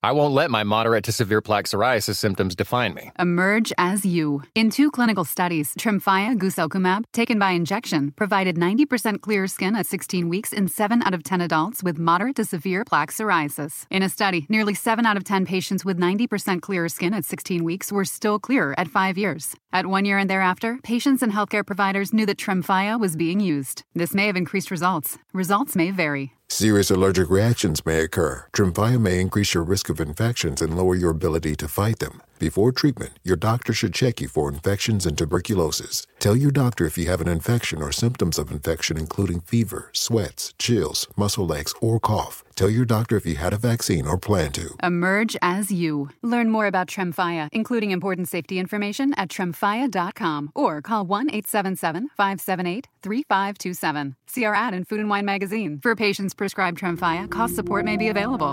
I won't let my moderate to severe plaque psoriasis symptoms define me. Emerge as you. In 2 clinical studies, Tremfya guselkumab, taken by injection, provided 90% clearer skin at 16 weeks in 7 out of 10 adults with moderate to severe plaque psoriasis. In a study, nearly 7 out of 10 patients with 90% clearer skin at 16 weeks were still clearer at 5 years. At 1 year and thereafter, patients and healthcare providers knew that Tremfya was being used. This may have increased results. Results may vary. Serious allergic reactions may occur. Tremfya may increase your risk of infections and lower your ability to fight them. Before treatment, your doctor should check you for infections and tuberculosis. Tell your doctor if you have an infection or symptoms of infection, including fever, sweats, chills, muscle aches, or cough. Tell your doctor if you had a vaccine or plan to. Emerge as you. Learn more about Tremfya, including important safety information at tremfya.com or call 1-877-578-3527. See our ad in Food and Wine magazine. For patients prescribed Tremfya, cost support may be available.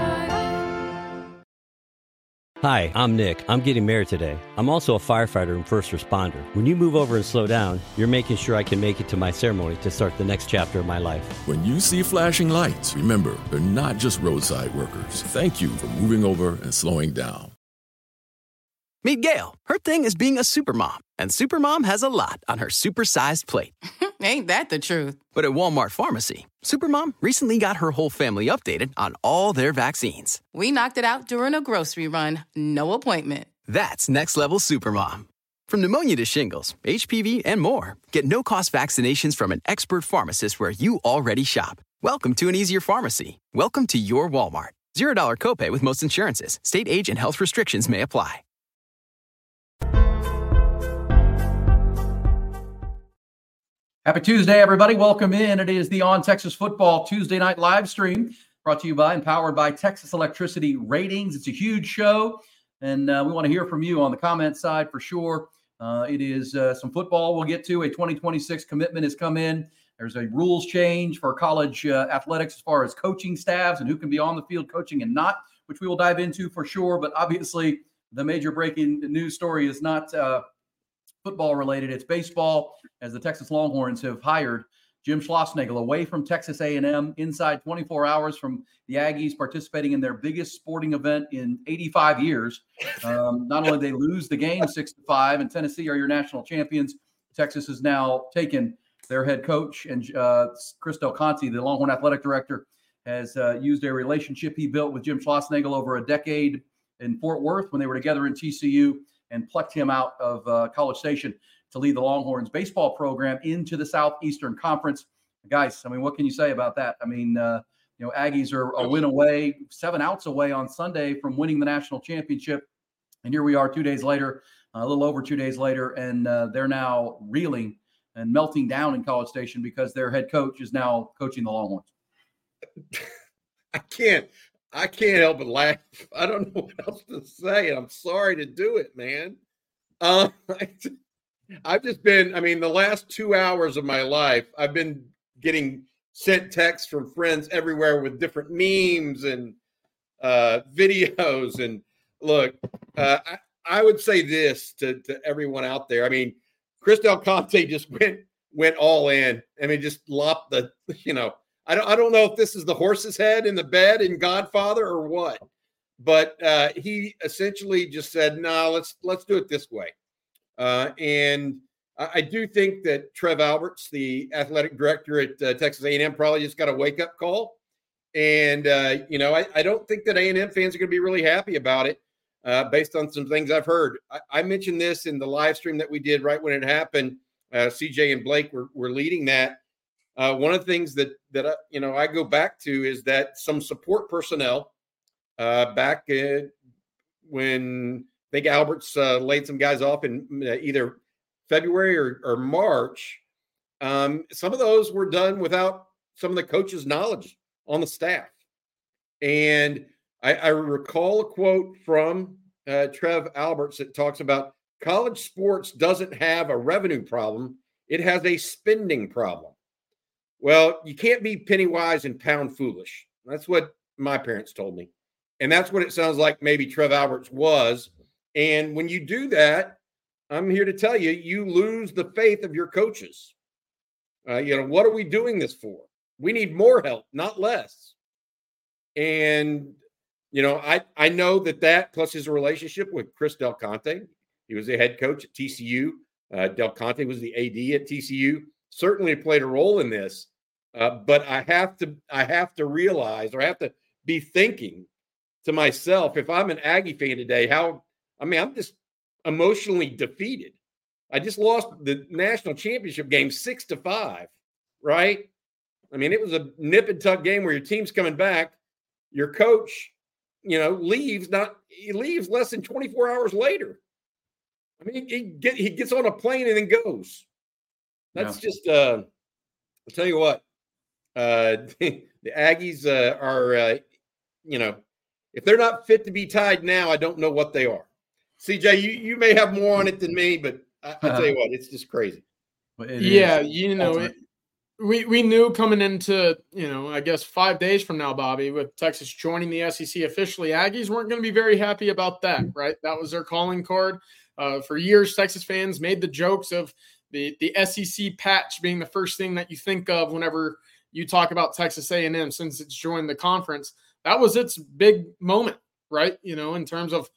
Hi, I'm Nick. I'm getting married today. I'm also a firefighter and first responder. When you move over and slow down, you're making sure I can make it to my ceremony to start the next chapter of my life. When you see flashing lights, remember, they're not just roadside workers. Thank you for moving over and slowing down. Meet Gail. Her thing is being a supermom, and supermom has a lot on her supersized plate. Ain't that the truth? But at Walmart Pharmacy, supermom recently got her whole family updated on all their vaccines. We knocked it out during a grocery run. No appointment. That's next level supermom. From pneumonia to shingles, HPV, and more, get no-cost vaccinations from an expert pharmacist where you already shop. Welcome to an easier pharmacy. Welcome to your Walmart. $0 copay with most insurances. State age and health restrictions may apply. Happy Tuesday, everybody. Welcome in. It is the On Texas Football Tuesday night live stream brought to you by and powered by Texas Electricity Ratings. It's a huge show, and we want to hear from you on the comment side for sure. It is some football we'll get to. A 2026 commitment has come in. There's a rules change for college athletics as far as coaching staffs and who can be on the field coaching and not, which we will dive into for sure. But obviously, the major breaking news story is not football related. It's baseball, as the Texas Longhorns have hired Jim Schlossnagle away from Texas A&M inside 24 hours from the Aggies participating in their biggest sporting event in 85 years. Not only they lose the game 6-5 and Tennessee are your national champions, Texas has now taken their head coach, and Chris Del Conte, the Longhorn athletic director, has used a relationship he built with Jim Schlossnagle over a decade in Fort Worth when they were together in TCU, and plucked him out of College Station to lead the Longhorns baseball program into the Southeastern Conference. Guys, I mean, what can you say about that? I mean, Aggies are a win away, 7 outs away on Sunday from winning the national championship. And here we are 2 days later, a little over 2 days later, and they're now reeling and melting down in College Station because their head coach is now coaching the Longhorns. I can't help but laugh. I don't know what else to say. I'm sorry to do it, man. I've just been, the last 2 hours of my life, I've been getting sent texts from friends everywhere with different memes and videos. And look, I would say this to everyone out there. Chris Del Conte just went all in. Just lopped the, I don't know if this is the horse's head in the bed in Godfather or what, but he essentially just said, no, let's do it this way. And I do think that Trev Alberts, the athletic director at Texas A&M, probably just got a wake-up call. And, I don't think that A&M fans are going to be really happy about it based on some things I've heard. I mentioned this in the live stream that we did right when it happened. CJ and Blake were leading that. One of the things that I go back to is that some support personnel back when I think Alberts laid some guys off in either February or March, some of those were done without some of the coaches' knowledge on the staff. And I recall a quote from Trev Alberts that talks about college sports doesn't have a revenue problem. It has a spending problem. Well, you can't be penny wise and pound foolish. That's what my parents told me. And that's what it sounds like maybe Trev Alberts was. And when you do that, I'm here to tell you, you lose the faith of your coaches. What are we doing this for? We need more help, not less. And I know that plus his relationship with Chris Del Conte. He was the head coach at TCU. Del Conte was the AD at TCU. Certainly played a role in this. But I have to realize, or I have to be thinking to myself, if I'm an Aggie fan today, I'm just emotionally defeated. I just lost the national championship game 6-5, right? I mean, it was a nip and tuck game where your team's coming back. Your coach, leaves less than 24 hours later. I mean, he gets on a plane and then goes. That's just I'll tell you what. The Aggies are if they're not fit to be tied now, I don't know what they are. CJ, you may have more on it than me, but I tell you what, it's just crazy. We knew coming into, I guess 5 days from now, Bobby, with Texas joining the SEC officially, Aggies weren't going to be very happy about that, right? That was their calling card. For years, Texas fans made the jokes of the SEC patch being the first thing that you think of whenever you talk about Texas A&M since it's joined the conference. That was its big moment, right? In terms of,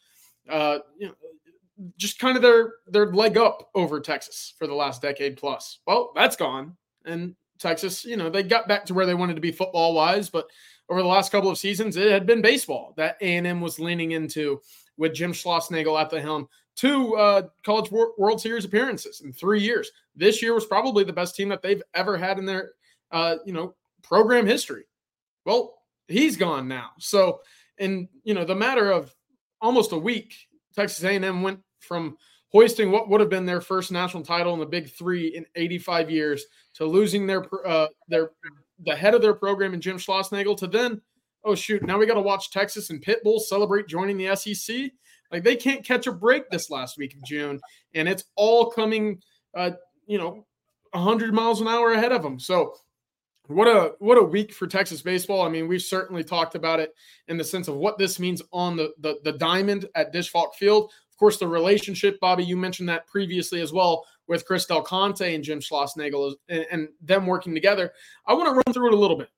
just kind of their leg up over Texas for the last decade plus. Well, that's gone. And Texas, they got back to where they wanted to be football-wise, but over the last couple of seasons, it had been baseball that A&M was leaning into with Jim Schlossnagle at the helm. 2 College World Series appearances in 3 years. This year was probably the best team that they've ever had in their, program history. Well, he's gone now. So, in, the matter of almost a week, Texas A&M went from hoisting what would have been their first national title in the Big Three in 85 years to losing the head of their program in Jim Schlossnagle to then, oh shoot, now we got to watch Texas and Pitbull celebrate joining the SEC. Like, they can't catch a break this last week of June, and it's all coming, 100 miles an hour ahead of them. So what a week for Texas baseball. I mean, we've certainly talked about it in the sense of what this means on the diamond at Disch-Falk Field. Of course, the relationship, Bobby, you mentioned that previously as well with Chris Del Conte and Jim Schlossnagle and them working together. I want to run through it a little bit.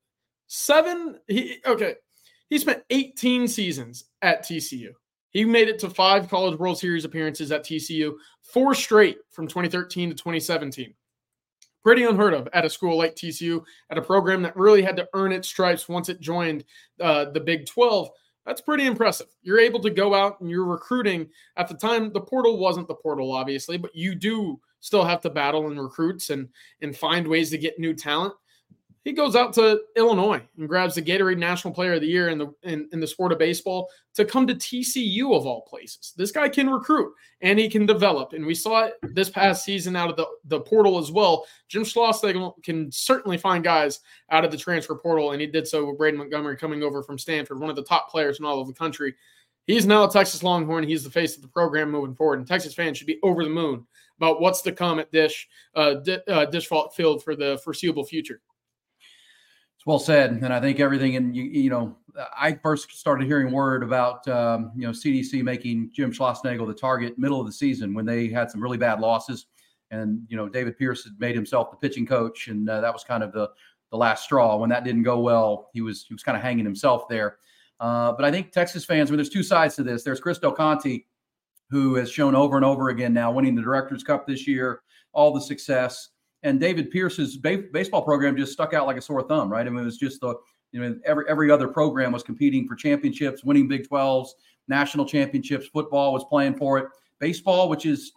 He spent 18 seasons at TCU. He made it to 5 College World Series appearances at TCU, 4 straight from 2013 to 2017. Pretty unheard of at a school like TCU, at a program that really had to earn its stripes once it joined the Big 12. That's pretty impressive. You're able to go out and you're recruiting. At the time, the portal wasn't the portal, obviously, but you do still have to battle in recruits and find ways to get new talent. He goes out to Illinois and grabs the Gatorade National Player of the Year in the sport of baseball to come to TCU of all places. This guy can recruit and he can develop. And we saw it this past season out of the portal as well. Jim Schlossnagle can certainly find guys out of the transfer portal, and he did so with Braden Montgomery coming over from Stanford, one of the top players in all of the country. He's now a Texas Longhorn. He's the face of the program moving forward, and Texas fans should be over the moon about what's to come at Disch-Falk Field for the foreseeable future. Well said, and I think everything. And I first started hearing word about CDC making Jim Schlossnagle the target middle of the season when they had some really bad losses, and David Pierce had made himself the pitching coach, and that was kind of the last straw. When that didn't go well, he was kind of hanging himself there. But I think Texas fans, there's 2 sides to this. There's Chris Del Conte, who has shown over and over again now, winning the Directors Cup this year, all the success. And David Pierce's baseball program just stuck out like a sore thumb, right? I mean, it was just every other program was competing for championships, winning Big 12s, national championships. Football was playing for it. Baseball, which is,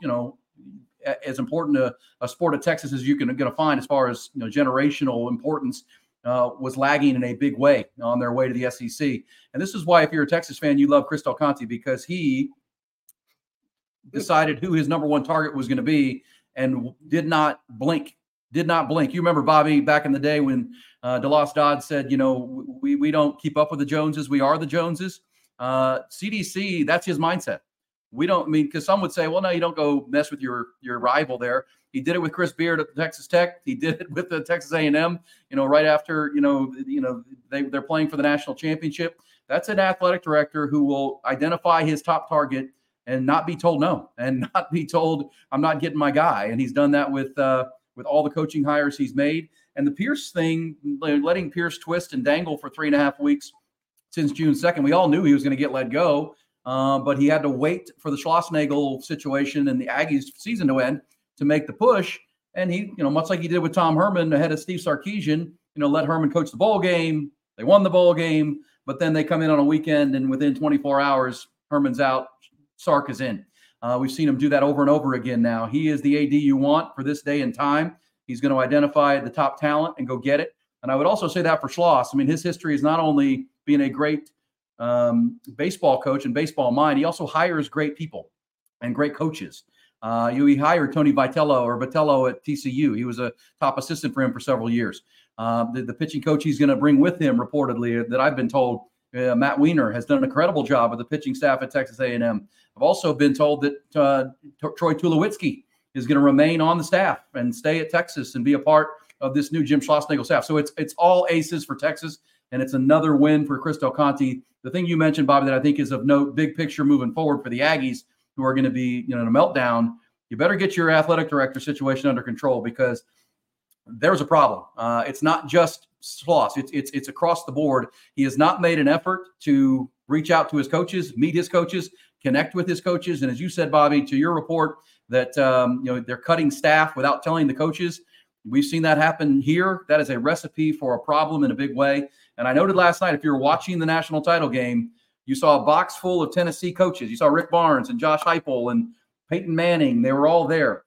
as important a sport of Texas as you can going to find as far as generational importance, was lagging in a big way on their way to the SEC. And this is why, if you're a Texas fan, you love Chris Del Conte, because he decided who his number 1 target was going to be and did not blink. You remember, Bobby, back in the day when DeLoss Dodds said, we don't keep up with the Joneses. We are the Joneses. CDC, that's his mindset. We don't because some would say, well, no, you don't go mess with your rival there. He did it with Chris Beard at Texas Tech. He did it with the Texas A&M, right after, they're playing for the national championship. That's an athletic director who will identify his top target and not be told no, and not be told I'm not getting my guy. And he's done that with all the coaching hires he's made. And the Pierce thing, letting Pierce twist and dangle for 3.5 weeks, since June 2nd. We all knew he was going to get let go, but he had to wait for the Schlossnagle situation and the Aggies season to end to make the push. And he, much like he did with Tom Herman ahead of Steve Sarkisian, let Herman coach the bowl game. They won the bowl game, but then they come in on a weekend and within 24 hours, Herman's out, Sark is in. We've seen him do that over and over again now. He is the AD you want for this day and time. He's going to identify the top talent and go get it. And I would also say that for Schloss. I mean, his history is not only being a great baseball coach and baseball mind, he also hires great people and great coaches. He hired Tony Vitello at TCU. He was a top assistant for him for several years. The pitching coach he's going to bring with him, reportedly, that I've been told, Matt Weiner, has done an incredible job with the pitching staff at Texas A&M. I've also been told that Troy Tulowitzki is going to remain on the staff and stay at Texas and be a part of this new Jim Schlossnagle staff. So it's all aces for Texas, and it's another win for Chris Del Conte. The thing you mentioned, Bobby, that I think is of note, big picture moving forward for the Aggies, who are going to be in a meltdown, you better get your athletic director situation under control, because there's a problem. It's not just Schloss. It's across the board. He has not made an effort to reach out to his coaches, meet his coaches, connect with his coaches. And as you said, Bobby, to your report that they're cutting staff without telling the coaches. We've seen that happen here. That is a recipe for a problem in a big way. And I noted last night, if you were watching the national title game, you saw a box full of Tennessee coaches. You saw Rick Barnes and Josh Heupel and Peyton Manning. They were all there.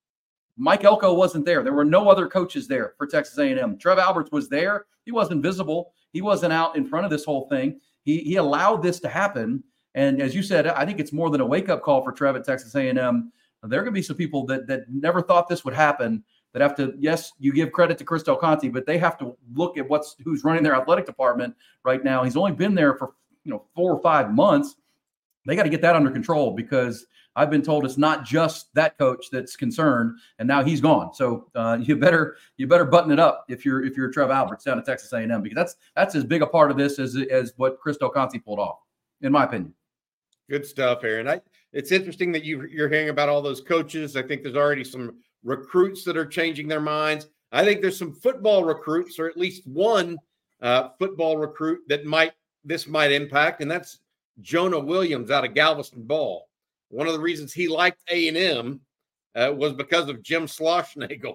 Mike Elko wasn't there. There were no other coaches there for Texas A&M. Trev Alberts was there. He wasn't visible. He wasn't out in front of this whole thing. He allowed this to happen. And as you said, I think it's more than a wake-up call for Trev at Texas A&M. There are going to be some people that never thought this would happen, that have to, yes, you give credit to Chris Del Conte, but they have to look at who's running their athletic department right now. He's only been there for 4 or 5 months. They got to get that under control, because I've been told it's not just that coach that's concerned, and now he's gone. So you better button it up if you're Trev Alberts down at Texas A&M, because that's as big a part of this as what Chris Del Conte pulled off, in my opinion. Good stuff, Aaron. It's interesting that you're hearing about all those coaches. I think there's already some recruits that are changing their minds. I think there's some football recruits, or at least one football recruit that this might impact, and that's Jonah Williams out of Galveston Ball. One of the reasons he liked A&M was because of Jim Schlossnagle.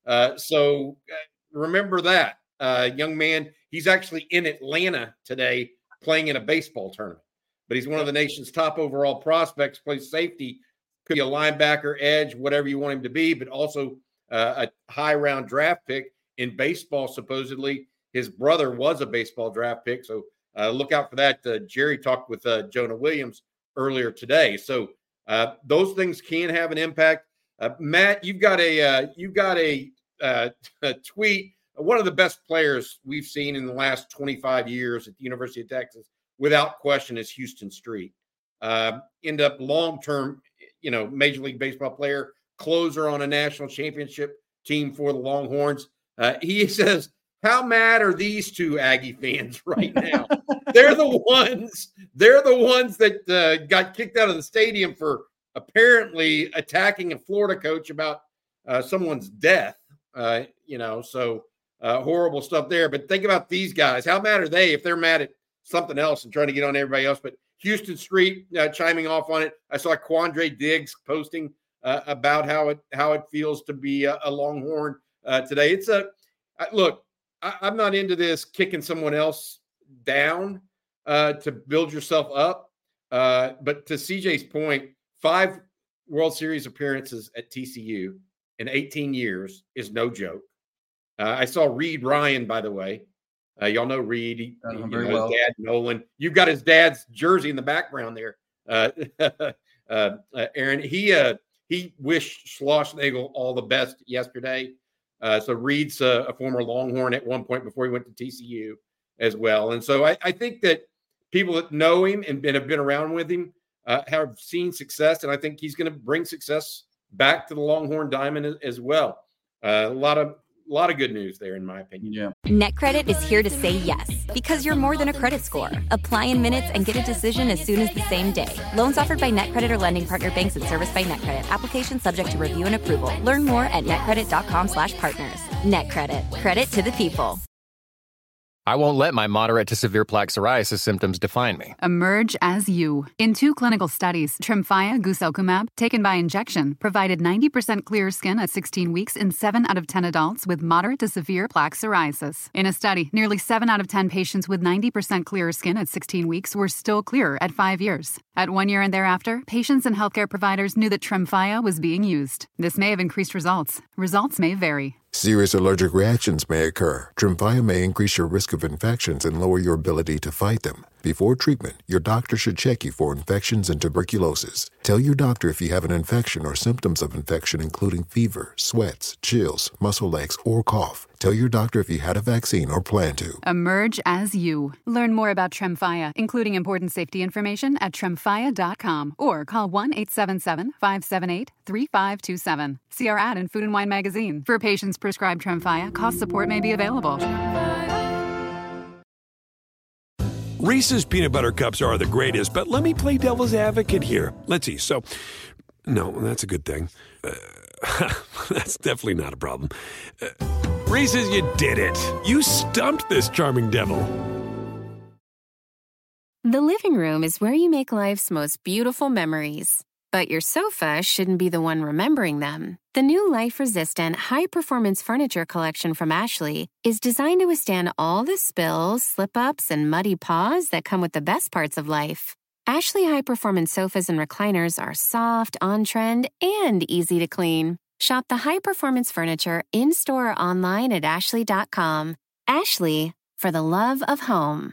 So remember that. Young man, he's actually in Atlanta today playing in a baseball tournament. But he's one of the nation's top overall prospects, plays safety, could be a linebacker, edge, whatever you want him to be, but also a high-round draft pick in baseball, supposedly. His brother was a baseball draft pick, so look out for that. Jerry talked with Jonah Williams earlier today. So those things can have an impact. Matt, you've got a tweet. One of the best players we've seen in the last 25 years at the University of Texas, without question, is Houston Street. End up long-term, Major League Baseball player, closer on a national championship team for the Longhorns. He says, how mad are these two Aggie fans right now? They're the ones that got kicked out of the stadium for apparently attacking a Florida coach about someone's death. So horrible stuff there. But think about these guys. How mad are they if they're mad at something else and trying to get on everybody else? But Houston Street chiming off on it. I saw Quandre Diggs posting about how it feels to be a Longhorn today. It's look. I'm not into this kicking someone else down to build yourself up. But to CJ's point, 5 World Series appearances at TCU in 18 years is no joke. I saw Reed Ryan, by the way. Y'all know Reed. Very well. His dad, Nolan. You've got his dad's jersey in the background there. Aaron, he wished Schlossnagle all the best yesterday. So Reed's a former Longhorn at one point before he went to TCU as well. And so I think that people that know him and have been around with him have seen success, and I think he's going to bring success back to the Longhorn Diamond as well. A lot of good news there, in my opinion. Yeah. NetCredit is here to say yes, because you're more than a credit score. Apply in minutes and get a decision as soon as the same day. Loans offered by NetCredit or lending partner banks and serviced by NetCredit. Application subject to review and approval. Learn more at netcredit.com/partners. NetCredit. Credit to the people. I won't let my moderate to severe plaque psoriasis symptoms define me. Emerge as you. In 2 clinical studies, Tremfya guselkumab, taken by injection, provided 90% clear skin at 16 weeks in 7 out of 10 adults with moderate to severe plaque psoriasis. In a study, nearly 7 out of 10 patients with 90% clear skin at 16 weeks were still clear at 5 years. At 1 year and thereafter, patients and healthcare providers knew that Tremfya was being used. This may have increased results. Results may vary. Serious allergic reactions may occur. Tremfya may increase your risk of infections and lower your ability to fight them. Before treatment, your doctor should check you for infections and tuberculosis. Tell your doctor if you have an infection or symptoms of infection, including fever, sweats, chills, muscle aches, or cough. Tell your doctor if you had a vaccine or plan to. Emerge as you. Learn more about Tremfya, including important safety information at tremfya.com or call 1-877-578-3527. See our ad in Food and Wine magazine. For patients prescribed Tremfya, cost support may be available. Reese's peanut butter cups are the greatest, but let me play devil's advocate here. Let's see. So, no, that's a good thing. That's definitely not a problem. Reese's, you did it. You stumped this charming devil. The living room is where you make life's most beautiful memories. But your sofa shouldn't be the one remembering them. The new life-resistant, high-performance furniture collection from Ashley is designed to withstand all the spills, slip-ups, and muddy paws that come with the best parts of life. Ashley high-performance sofas and recliners are soft, on-trend, and easy to clean. Shop the high-performance furniture in-store or online at ashley.com. Ashley, for the love of home.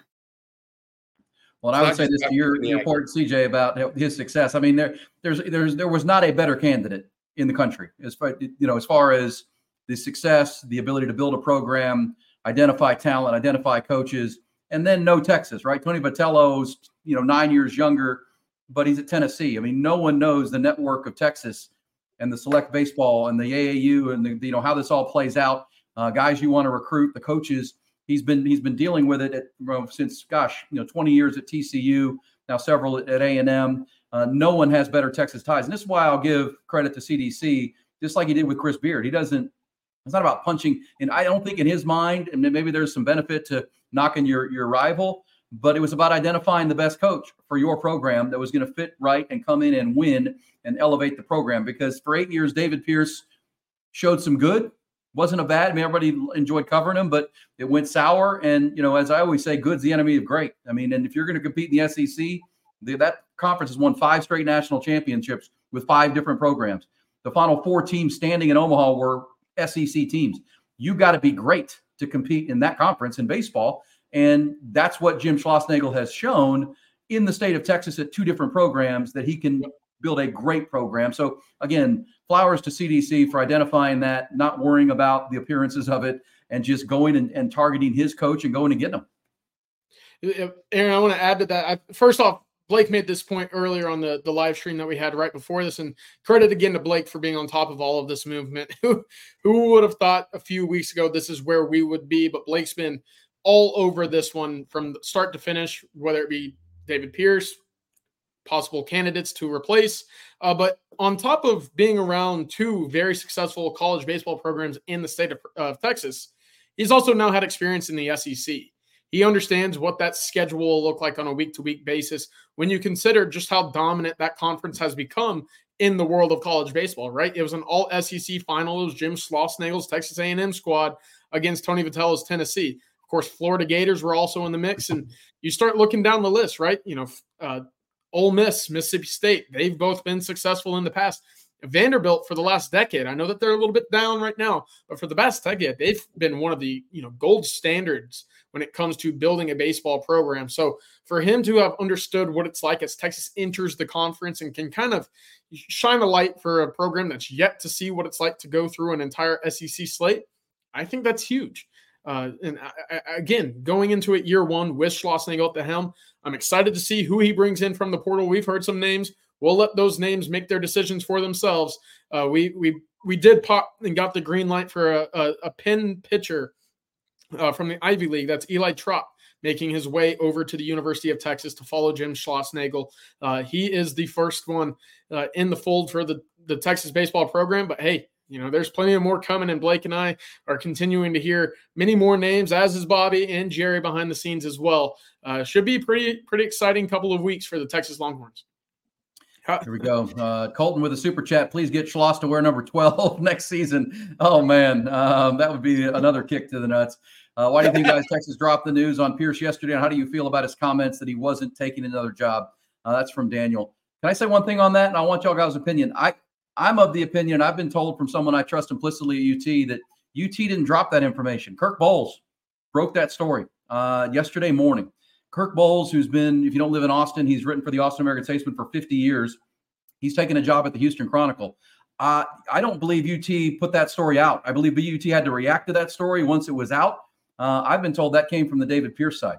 Well, I would say this to your point, CJ, about his success. I mean, there was not a better candidate in the country as far as the success, the ability to build a program, identify talent, identify coaches, and then know Texas, right? Tony Vitello's 9 years younger, but he's at Tennessee. I mean, no one knows the network of Texas and the select baseball and the AAU and the how this all plays out. Guys you want to recruit, the coaches. He's been dealing with it since 20 years at TCU, now several at A&M. No one has better Texas ties, and this is why I'll give credit to CDC, just like he did with Chris Beard. It's not about punching, and I don't think in his mind, and maybe there's some benefit to knocking your rival, but it was about identifying the best coach for your program that was going to fit right and come in and win and elevate the program. Because for 8 years, David Pierce showed some good. Wasn't a bad. I mean, everybody enjoyed covering him, but it went sour. And, as I always say, good's the enemy of great. I mean, and if you're going to compete in the SEC, that conference has won 5 straight national championships with 5 different programs. The final 4 teams standing in Omaha were SEC teams. You got to be great to compete in that conference in baseball. And that's what Jim Schlossnagle has shown in the state of Texas at 2 different programs, that he can build a great program. So again, flowers to CDC for identifying that, not worrying about the appearances of it, and just going and targeting his coach and going and getting him. Aaron, I want to add to that. First off, Blake made this point earlier on the live stream that we had right before this, and credit again to Blake for being on top of all of this movement. Who would have thought a few weeks ago this is where we would be? But Blake's been all over this one from start to finish, whether it be David Pierce, possible candidates to replace. But on top of being around 2 very successful college baseball programs in the state of Texas, he's also now had experience in the SEC. He understands what that schedule will look like on a week-to-week basis when you consider just how dominant that conference has become in the world of college baseball, right? It was an all-SEC final. It was Jim Schlossnagle's Texas A&M squad against Tony Vitello's Tennessee. Of course, Florida Gators were also in the mix, and you start looking down the list, right? Ole Miss, Mississippi State, they've both been successful in the past. Vanderbilt for the last decade, I know that they're a little bit down right now, but for the past decade, they've been one of the gold standards when it comes to building a baseball program. So for him to have understood what it's like as Texas enters the conference and can kind of shine a light for a program that's yet to see what it's like to go through an entire SEC slate, I think that's huge. Again, going into it year 1 with Schlossnagle at the helm, I'm excited to see who he brings in from the portal. We've heard some names. We'll let those names make their decisions for themselves. We did pop and got the green light for a Penn pitcher from the Ivy League. That's Eli Trott, making his way over to the University of Texas to follow Jim Schlossnagle. He is the first one in the fold for the Texas baseball program. But hey, there's plenty of more coming, and Blake and I are continuing to hear many more names, as is Bobby and Jerry behind the scenes as well. Should be pretty exciting couple of weeks for the Texas Longhorns. Here we go. Colton with a super chat. Please get Schloss to wear number 12 next season. Oh, man. That would be another kick to the nuts. Why do you think guys Texas dropped the news on Pierce yesterday? And how do you feel about his comments that he wasn't taking another job? That's from Daniel. Can I say one thing on that? And I want y'all guys' opinion. I'm of the opinion, I've been told from someone I trust implicitly at UT, that UT didn't drop that information. Kirk Bohls broke that story yesterday morning. Kirk Bohls, who's been, if you don't live in Austin, he's written for the Austin American-Statesman for 50 years. He's taken a job at the Houston Chronicle. I don't believe UT put that story out. I believe UT had to react to that story once it was out. I've been told that came from the David Pierce side,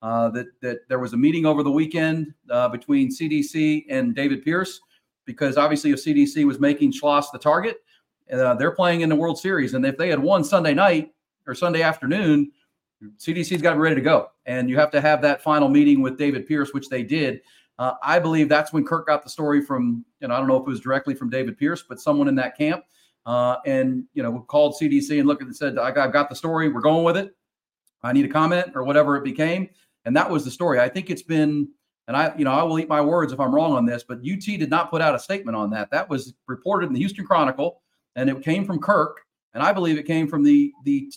that there was a meeting over the weekend between CDC and David Pierce, because obviously if CDC was making Schloss the target, they're playing in the World Series. And if they had won Sunday night or Sunday afternoon, CDC's got to be ready to go. And you have to have that final meeting with David Pierce, which they did. I believe that's when Kirk got the story from, I don't know if it was directly from David Pierce, but someone in that camp. And called CDC and looked at it and said, I've got the story. We're going with it. I need a comment, or whatever it became. And that was the story. I think it's been, and I will eat my words if I'm wrong on this, but UT did not put out a statement on that. That was reported in the Houston Chronicle, and it came from Kirk. And I believe it came from the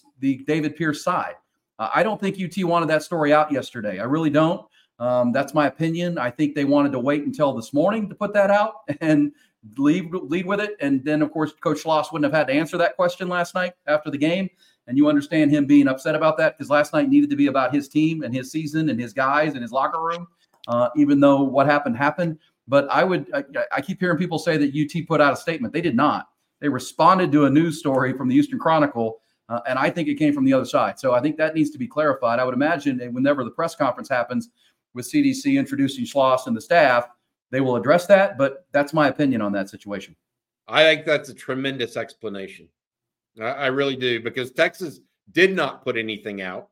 David Pierce side. I don't think UT wanted that story out yesterday. I really don't. That's my opinion. I think they wanted to wait until this morning to put that out and lead with it. And then, of course, Coach Schloss wouldn't have had to answer that question last night after the game. And you understand him being upset about that, because last night needed to be about his team and his season and his guys and his locker room, even though what happened. But I keep hearing people say that UT put out a statement. They did not. They responded to a news story from the Houston Chronicle, and I think it came from the other side. So I think that needs to be clarified. I would imagine whenever the press conference happens with CDC introducing Schloss and the staff, they will address that. But that's my opinion on that situation. I think that's a tremendous explanation. I really do, because Texas did not put anything out.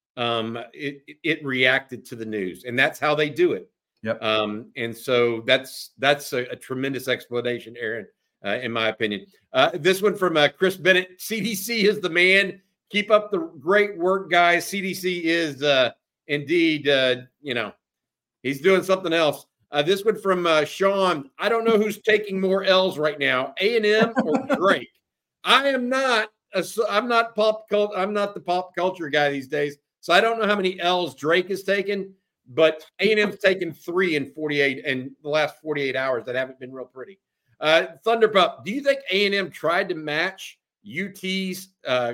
It reacted to the news, and that's how they do it. Yep. And so that's a tremendous explanation, Aaron, in my opinion. This one from Chris Bennett. CDC is the man. Keep up the great work, guys. CDC is indeed, he's doing something else. This one from Sean. I don't know who's taking more L's right now, A&M or Drake. I'm not the pop culture guy these days, so I don't know how many L's Drake has taken, but A&M's taken 3 in the last 48 hours that haven't been real pretty. Thunderpup, do you think A&M tried to match UT's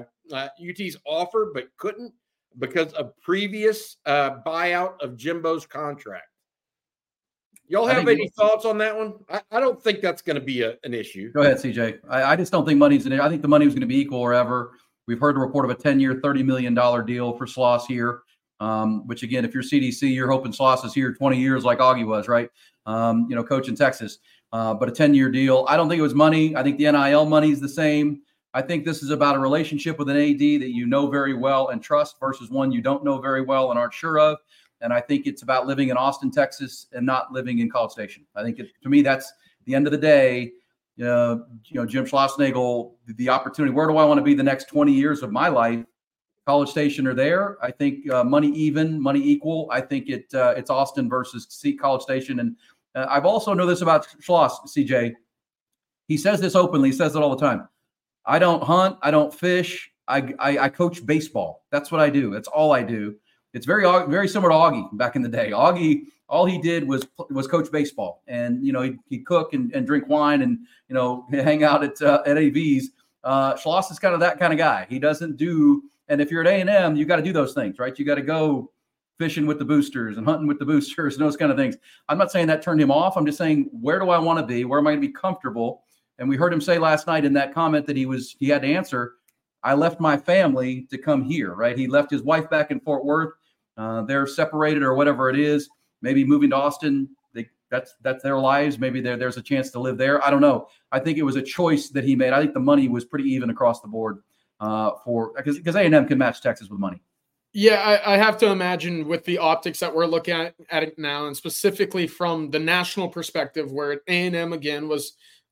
offer but couldn't because of previous buyout of Jimbo's contract? Y'all have any thoughts on that one? I don't think that's going to be an issue. Go ahead, CJ. I just don't think money's in it. I think the money was going to be equal wherever. We've heard a report of a 10-year, $30 million deal for Schloss here, which, again, if you're CDC, you're hoping Schloss is here 20 years like Augie was, right? Coach in Texas. But a 10-year deal. I don't think it was money. I think the NIL money is the same. I think this is about a relationship with an AD that you know very well and trust versus one you don't know very well and aren't sure of. And I think it's about living in Austin, Texas, and not living in College Station. I think, to me, that's the end of the day. Jim Schlossnagle, the opportunity. Where do I want to be the next 20 years of my life? College Station or there? I think money even, money equal. I think it's Austin versus College Station. And I've also know this about Schloss, CJ. He says this openly. He says it all the time. I don't hunt. I don't fish. I coach baseball. That's what I do. That's all I do. It's very similar to Augie back in the day. Augie, all he did was coach baseball, and he'd cook and drink wine and hang out at AVs. Schloss is kind of that kind of guy. He doesn't do, and if you're at A&M, you got to do those things, right? You got to go fishing with the boosters and hunting with the boosters and those kind of things. I'm not saying that turned him off. I'm just saying, where do I want to be? Where am I going to be comfortable? And we heard him say last night in that comment that he had to answer, I left my family to come here, right? He left his wife back in Fort Worth. They're separated or whatever it is. Maybe moving to Austin, that's their lives. Maybe there's a chance to live there. I don't know. I think it was a choice that he made. I think the money was pretty even across the board because A&M can match Texas with money. Yeah, I have to imagine with the optics that we're looking at it now, and specifically from the national perspective, where A&M again was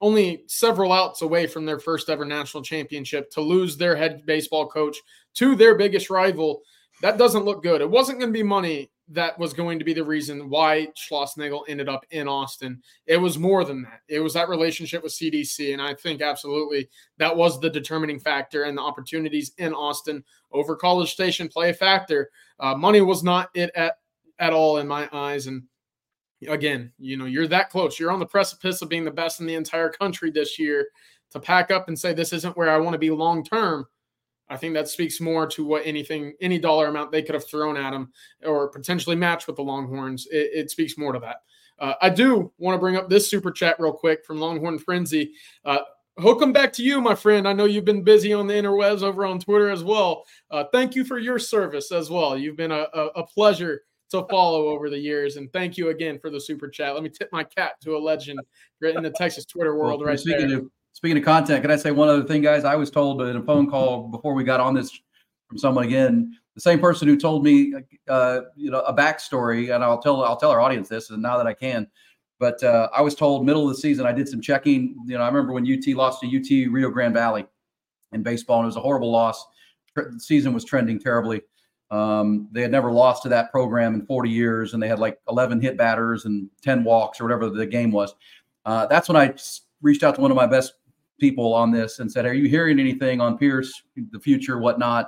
only several outs away from their first ever national championship, to lose their head baseball coach to their biggest rival. That doesn't look good. It wasn't going to be money that was going to be the reason why Schlossnagle ended up in Austin. It was more than that. It was that relationship with CDC, and I think absolutely that was the determining factor, and the opportunities in Austin over College Station play a factor. Money was not it at all in my eyes, and again, you're that close. You're on the precipice of being the best in the entire country this year. To pack up and say this isn't where I want to be long term, I think that speaks more to what any dollar amount they could have thrown at him or potentially matched with the Longhorns. It speaks more to that. I do want to bring up this super chat real quick from Longhorn Frenzy. Hook back to you, my friend. I know you've been busy on the interwebs over on Twitter as well. Thank you for your service as well. You've been a pleasure to follow over the years, and thank you again for the super chat. Let me tip my cap to a legend in the Texas Twitter world Speaking of content, can I say one other thing, guys? I was told in a phone call before we got on this from someone again, the same person who told me, a backstory, and I'll tell our audience this, and now that I can. But I was told middle of the season, I did some checking. I remember when UT lost to UT Rio Grande Valley in baseball, and it was a horrible loss. The season was trending terribly. They had never lost to that program in 40 years, and they had like 11 hit batters and 10 walks or whatever the game was. That's when I reached out to one of my best people on this and said, are you hearing anything on Pierce, the future, whatnot?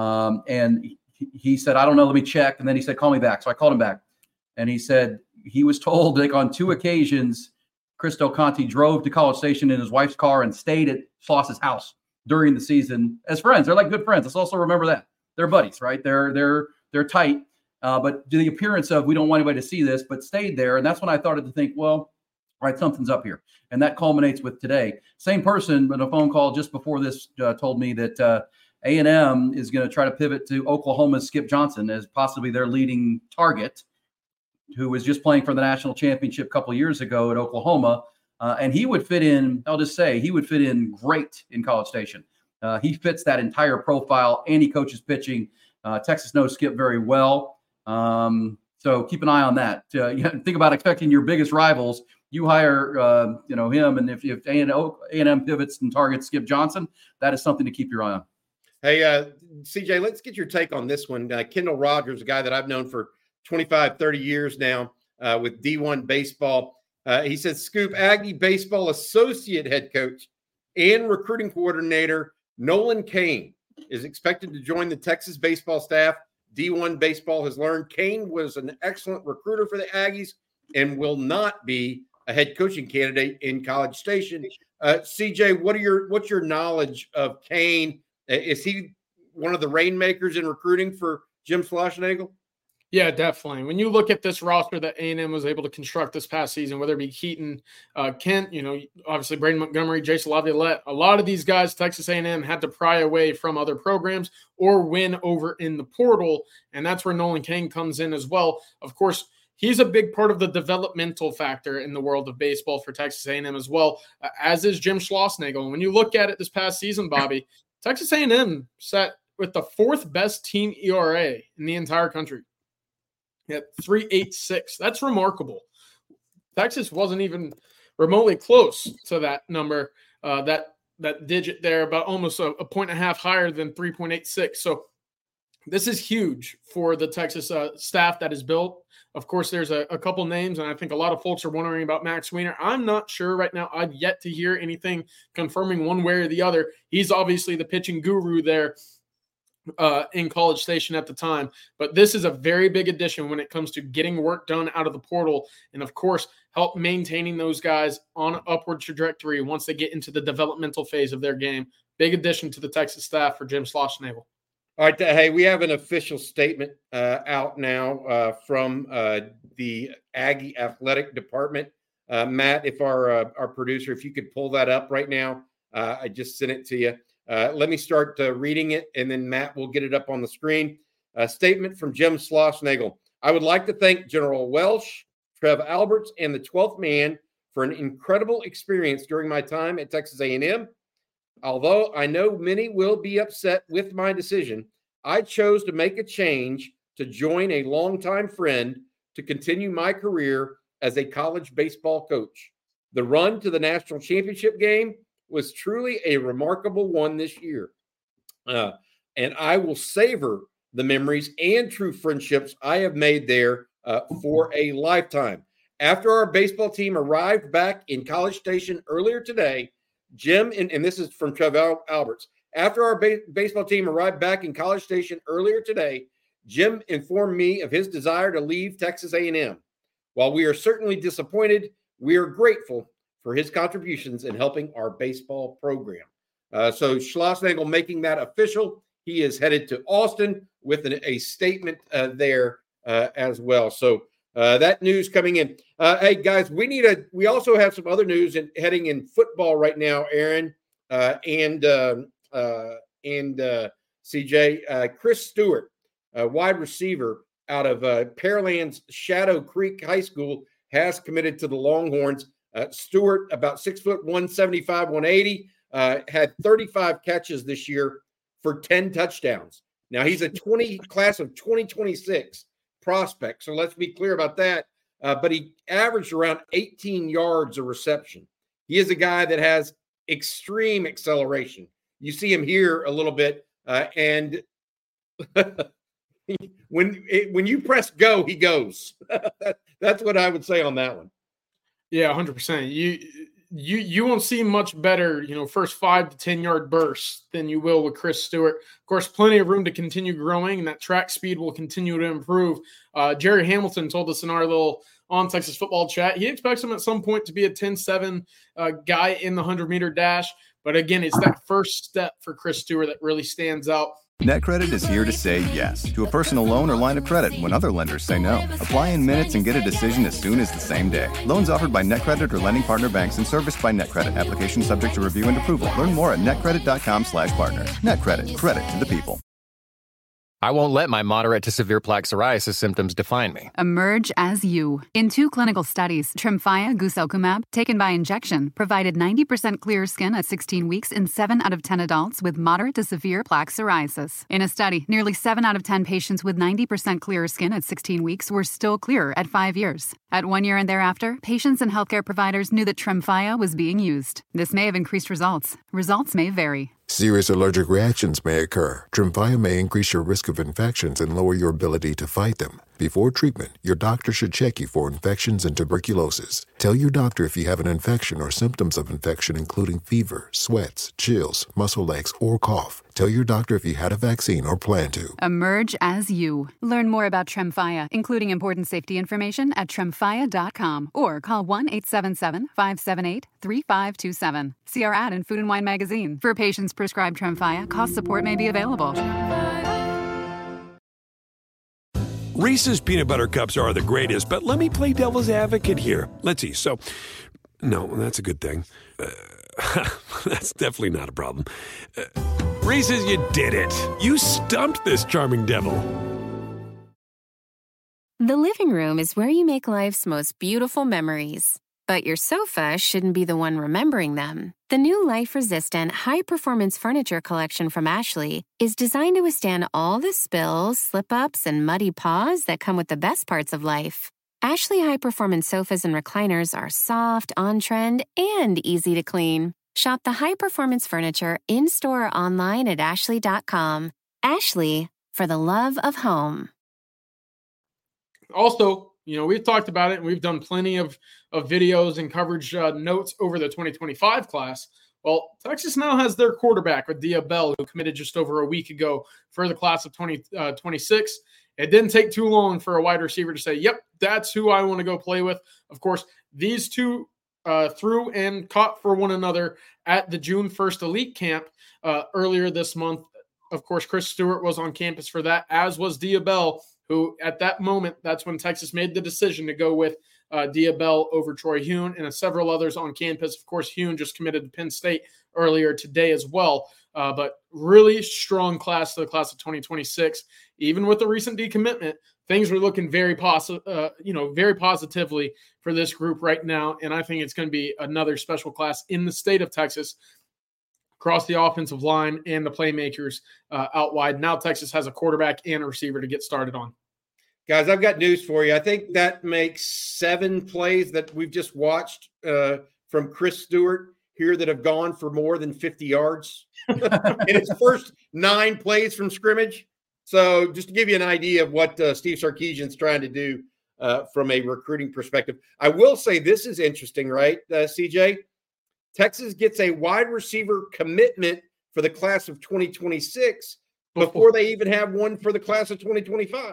And he said, I don't know, let me check. And then he said, call me back. So I called him back, and he said he was told, like, on 2 occasions, Chris Del Conte drove to College Station in his wife's car and stayed at Schloss's house during the season as friends. They're like good friends. Let's also remember that they're buddies, right? They're tight, but the appearance of, we don't want anybody to see this, but stayed there. And that's when I started to think, well, all right, something's up here. And that culminates with today. Same person, in a phone call just before this, told me that A&M is going to try to pivot to Oklahoma's Skip Johnson as possibly their leading target, who was just playing for the national championship a couple of years ago at Oklahoma. And he would fit in, I'll just say, he would fit in great in College Station. He fits that entire profile, and he coaches pitching. Texas knows Skip very well. So keep an eye on that. Think about expecting your biggest rivals. You hire, him, and if A&M pivots and targets Skip Johnson, that is something to keep your eye on. Hey, CJ, let's get your take on this one. Kendall Rogers, a guy that I've known for 25, 30 years now with D1 baseball. He says, Scoop, Aggie baseball associate head coach and recruiting coordinator Nolan Cain is expected to join the Texas baseball staff. D1 baseball has learned Cain was an excellent recruiter for the Aggies and will not be a head coaching candidate in College Station. CJ, what's your knowledge of Cain? Is he one of the rainmakers in recruiting for Jim Schlossnagle? Yeah, definitely. When you look at this roster that A&M was able to construct this past season, whether it be Keaton, Kent, obviously Braden Montgomery, Jason Laviolette, a lot of these guys, Texas A&M had to pry away from other programs or win over in the portal, and that's where Nolan Cain comes in as well. Of course, he's a big part of the developmental factor in the world of baseball for Texas A&M as well, as is Jim Schlossnagle. And when you look at it this past season, Bobby, Texas A&M sat with the 4th best team ERA in the entire country at 3.86. That's remarkable. Texas wasn't even remotely close to that number, that digit there, about almost a point and a half higher than 3.86. So this is huge for the Texas staff that is built. Of course, there's a couple names, and I think a lot of folks are wondering about Max Weiner. I'm not sure right now. I've yet to hear anything confirming one way or the other. He's obviously the pitching guru there in College Station at the time. But this is a very big addition when it comes to getting work done out of the portal and, of course, help maintaining those guys on an upward trajectory once they get into the developmental phase of their game. Big addition to the Texas staff for Jim Schlossnagle. All right, hey, we have an official statement out now from the Aggie Athletic Department. Matt, if our producer, if you could pull that up right now, I just sent it to you. Let me start reading it, and then Matt will get it up on the screen. A statement from Jim Schlossnagle. I would like to thank General Welsh, Trev Alberts, and the 12th man for an incredible experience during my time at Texas A&M. Although I know many will be upset with my decision, I chose to make a change to join a longtime friend to continue my career as a college baseball coach. The run to the national championship game was truly a remarkable one this year. And I will savor the memories and true friendships I have made there for a lifetime. After our baseball team arrived back in College Station earlier today, Jim, and this is from Trevor Alberts, after our baseball team arrived back in College Station earlier today, Jim informed me of his desire to leave Texas A&M. While we are certainly disappointed, we are grateful for his contributions in helping our baseball program. So Schlossnagle making that official. He is headed to Austin with a statement there as well. So that news coming in. Hey guys, we also have some other news heading in football right now, Aaron and CJ. Chris Stewart, a wide receiver out of Pearland's Shadow Creek High School, has committed to the Longhorns. Stewart, about 6'1", 175, 180, had 35 catches this year for 10 touchdowns. Now he's a class of 2026 prospect, so let's be clear about that. But he averaged around 18 yards a reception. He is a guy that has extreme acceleration. You see him here a little bit, and when you press go, he goes. That's what I would say on that one. Yeah, 100%. You won't see much better, first 5 to 10 yard bursts than you will with Chris Stewart. Of course, plenty of room to continue growing, and that track speed will continue to improve. Jerry Hamilton told us in our little On Texas Football chat, he expects him at some point to be a 10-7 guy in the 100-meter dash. But again, it's that first step for Chris Stewart that really stands out. NetCredit is here to say yes to a personal loan or line of credit when other lenders say no. Apply in minutes and get a decision as soon as the same day. Loans offered by NetCredit or lending partner banks and serviced by NetCredit. Application subject to review and approval. Learn more at netcredit.com/partner. NetCredit. Credit to the people. I won't let my moderate to severe plaque psoriasis symptoms define me. Emerge as you. In 2 clinical studies, Tremfya guselkumab, taken by injection, provided 90% clearer skin at 16 weeks in 7 out of 10 adults with moderate to severe plaque psoriasis. In a study, nearly 7 out of 10 patients with 90% clearer skin at 16 weeks were still clearer at 5 years. At 1 year and thereafter, patients and healthcare providers knew that Tremfya was being used. This may have increased results. Results may vary. Serious allergic reactions may occur. Tremfya may increase your risk of infections and lower your ability to fight them. Before treatment, your doctor should check you for infections and tuberculosis. Tell your doctor if you have an infection or symptoms of infection, including fever, sweats, chills, muscle aches, or cough. Tell your doctor if you had a vaccine or plan to. Emerge as you. Learn more about Tremfya, including important safety information at tremfya.com or call 1-877-578-3527. See our ad in Food and Wine magazine. For patients prescribed Tremfya, cost support may be available. Reese's peanut butter cups are the greatest, but let me play devil's advocate here. Let's see. So, no, that's a good thing. That's definitely not a problem. Reese's, you did it. You stumped this charming devil. The living room is where you make life's most beautiful memories. But your sofa shouldn't be the one remembering them. The new life-resistant, high-performance furniture collection from Ashley is designed to withstand all the spills, slip-ups, and muddy paws that come with the best parts of life. Ashley high-performance sofas and recliners are soft, on-trend, and easy to clean. Shop the high-performance furniture in-store or online at ashley.com. Ashley, for the love of home. Also, we've talked about it, and we've done plenty of videos and coverage notes over the 2025 class. Well, Texas now has their quarterback, Dia Bell, who committed just over a week ago for the class of 2026. It didn't take too long for a wide receiver to say, yep, that's who I want to go play with. Of course, these two threw and caught for one another at the June 1st Elite Camp earlier this month. Of course, Chris Stewart was on campus for that, as was Dia Bell, who at that moment, that's when Texas made the decision to go with Dia Bell over Troy Hune and several others on campus. Of course, Hune just committed to Penn State earlier today as well. But really strong class to the class of 2026. Even with the recent decommitment, things were looking very positively for this group right now. And I think it's going to be another special class in the state of Texas across the offensive line and the playmakers out wide. Now Texas has a quarterback and a receiver to get started on. Guys, I've got news for you. I think that makes 7 plays that we've just watched from Chris Stewart here that have gone for more than 50 yards in his first 9 plays from scrimmage. So just to give you an idea of what Steve Sarkisian's trying to do from a recruiting perspective. I will say this is interesting, right, CJ? Texas gets a wide receiver commitment for the class of 2026 before they even have one for the class of 2025.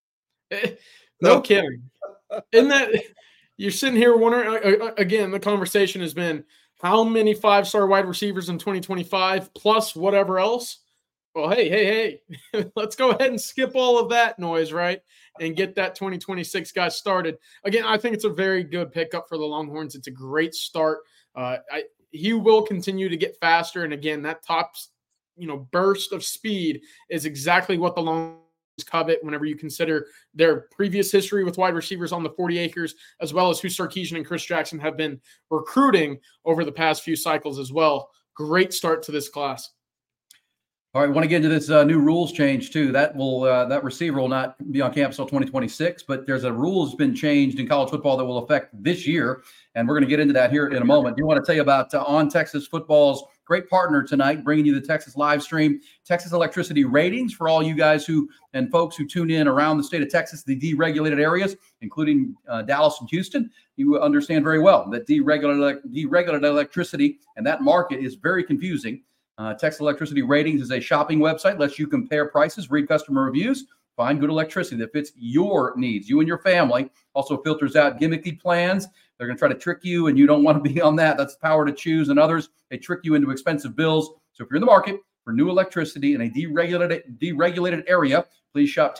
No kidding. Isn't that – you're sitting here wondering – again, the conversation has been how many 5-star wide receivers in 2025 plus whatever else? Well, hey, let's go ahead and skip all of that noise, right, and get that 2026 guy started. Again, I think it's a very good pickup for the Longhorns. It's a great start. He will continue to get faster, and again, that top, burst of speed is exactly what the Longhorns covet whenever you consider their previous history with wide receivers on the 40 acres, as well as who Sarkisian and Chris Jackson have been recruiting over the past few cycles as well. Great start to this class. All right, we want to get into this new rules change too. That receiver will not be on campus until 2026, but there's a rules been changed in college football that will affect this year, and we're going to get into that here in a moment. Do you want to tell you about On Texas Football's great partner tonight, bringing you the Texas live stream, Texas Electricity Ratings, for all you guys and folks who tune in around the state of Texas, the deregulated areas, including Dallas and Houston. You understand very well that deregulated electricity and that market is very confusing. Texas Electricity Ratings is a shopping website, lets you compare prices, read customer reviews, find good electricity that fits your needs, you and your family. Also filters out gimmicky plans. They're going to try to trick you, and you don't want to be on that. That's the Power to Choose and others. They trick you into expensive bills. So if you're in the market for new electricity in a deregulated area, please shop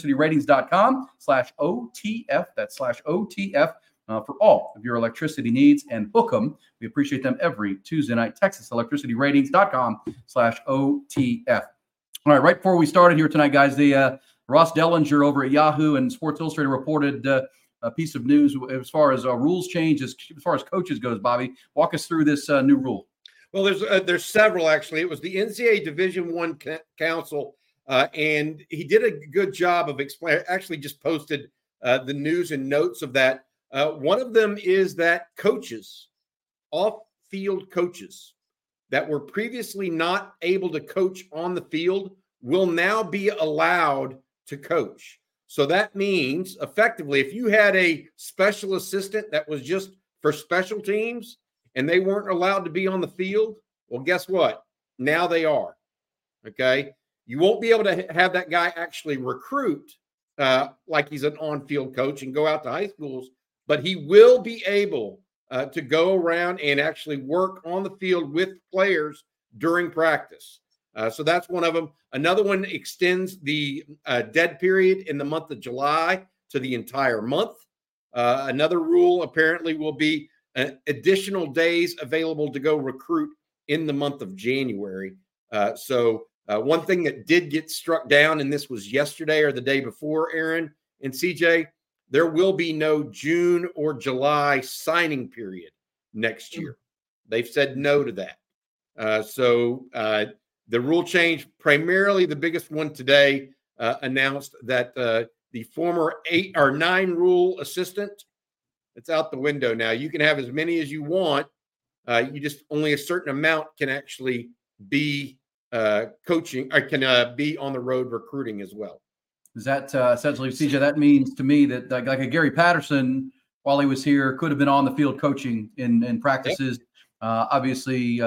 TexasElectricityRatings.com/OTF. That's /OTF. For all of your electricity needs, and hook them. We appreciate them every Tuesday night. TexasElectricityRatings.com/OTF. All right before we started here tonight, guys, the Ross Dellinger over at Yahoo and Sports Illustrated reported a piece of news as far as rules changes, as far as coaches goes. Bobby, walk us through this new rule. Well, there's several, actually. It was the NCAA Division I Council, and he did a good job of explaining. Actually just posted the news and notes of that. One of them is that coaches, off-field coaches that were previously not able to coach on the field will now be allowed to coach. So that means effectively, if you had a special assistant that was just for special teams and they weren't allowed to be on the field, well, guess what? Now they are. Okay. You won't be able to have that guy actually recruit like he's an on-field coach and go out to high schools, but he will be able to go around and actually work on the field with players during practice. So that's one of them. Another one extends the dead period in the month of July to the entire month. Another rule apparently will be additional days available to go recruit in the month of January. So one thing that did get struck down, and this was yesterday or the day before, Aaron and CJ, there will be no June or July signing period next year. They've said no to that. So the rule change, primarily the biggest one today, announced that the former 8 or 9 rule assistant, it's out the window now. You can have as many as you want. You just only a certain amount can actually be coaching or can be on the road recruiting as well. Is that essentially, CJ, that means to me that like a Gary Patterson, while he was here, could have been on the field coaching in practices. Yep. Obviously,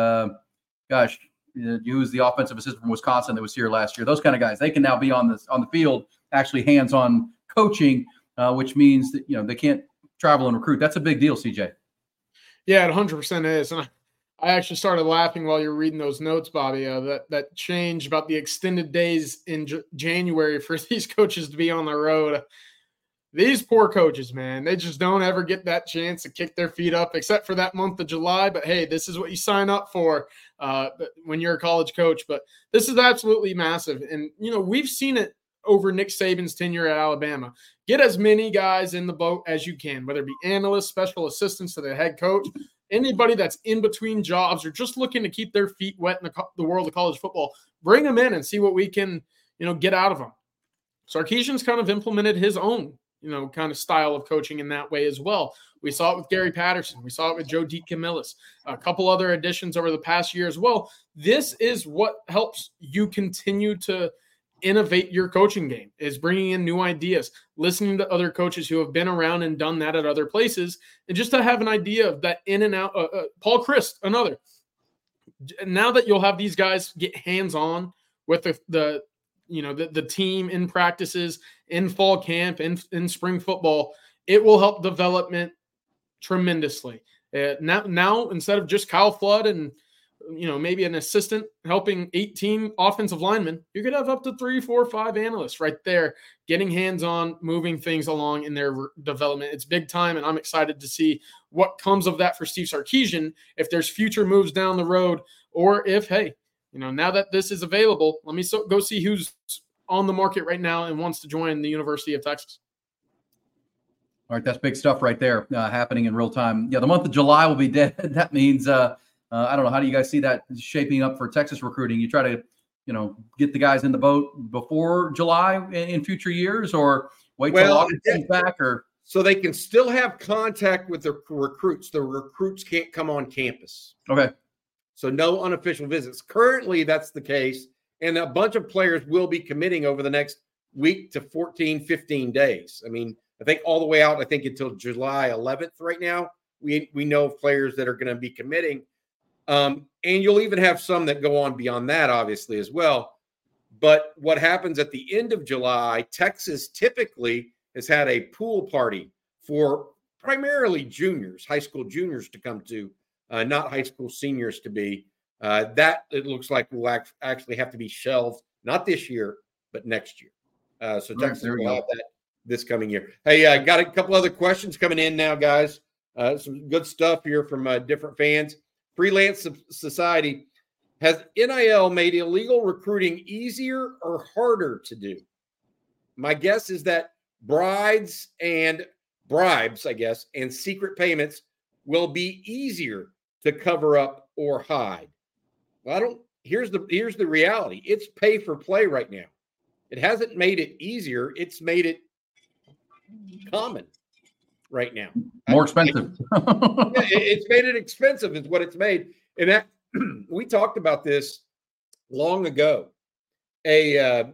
you was the offensive assistant from Wisconsin that was here last year. Those kind of guys, they can now be on the field, actually hands-on coaching, which means that they can't travel and recruit. That's a big deal, CJ. Yeah, it 100% is. And I actually started laughing while you were reading those notes, Bobby, that change about the extended days in January for these coaches to be on the road. These poor coaches, man, they just don't ever get that chance to kick their feet up except for that month of July. But, hey, this is what you sign up for when you're a college coach. But this is absolutely massive. And, we've seen it over Nick Saban's tenure at Alabama. Get as many guys in the boat as you can, whether it be analysts, special assistants to the head coach, anybody that's in between jobs or just looking to keep their feet wet in the world of college football. Bring them in and see what we can, get out of them. Sarkisian's kind of implemented his own kind of style of coaching in that way as well. We saw it with Gary Patterson. We saw it with Joe DeCamillis, a couple other additions over the past year as well. This is what helps you continue to innovate your coaching game, is bringing in new ideas, listening to other coaches who have been around and done that at other places, and just to have an idea of that in and out. Paul Chryst, another. Now that you'll have these guys get hands-on with the team in practices, in fall camp, in spring football, it will help development tremendously. Now, instead of just Kyle Flood and maybe an assistant helping 18 offensive linemen, you could have up to 3, 4, 5 analysts right there getting hands-on, moving things along in their development. It's big time, and I'm excited to see what comes of that for Steve Sarkisian, if there's future moves down the road, or if, hey, now that this is available, let me go see who's on the market right now and wants to join the University of Texas. All right, that's big stuff right there happening in real time. Yeah, the month of July will be dead. That means I don't know, how do you guys see that shaping up for Texas recruiting? You try to, get the guys in the boat before July in future years, or wait till August comes back, or so they can still have contact with the recruits. The recruits can't come on campus. Okay. So no unofficial visits. Currently, that's the case. And a bunch of players will be committing over the next week to 14, 15 days. I mean, I think all the way out, until July 11th right now, we know of players that are going to be committing. And you'll even have some that go on beyond that, obviously, as well. But what happens at the end of July, Texas typically has had a pool party for primarily juniors, high school juniors to come to, not high school seniors to be. That, it looks like, will actually have to be shelved, not this year, but next year. So Texas will have that this coming year. Hey, I got a couple other questions coming in now, guys. Some good stuff here from different fans. Freelance Society, has NIL made illegal recruiting easier or harder to do? My guess is that bribes, I guess, and secret payments will be easier to cover up or hide. Well, here's the reality. It's pay for play right now. It hasn't made it easier. It's made it common right now. More expensive. It's made it expensive is what it's made. And that we talked about this long ago. A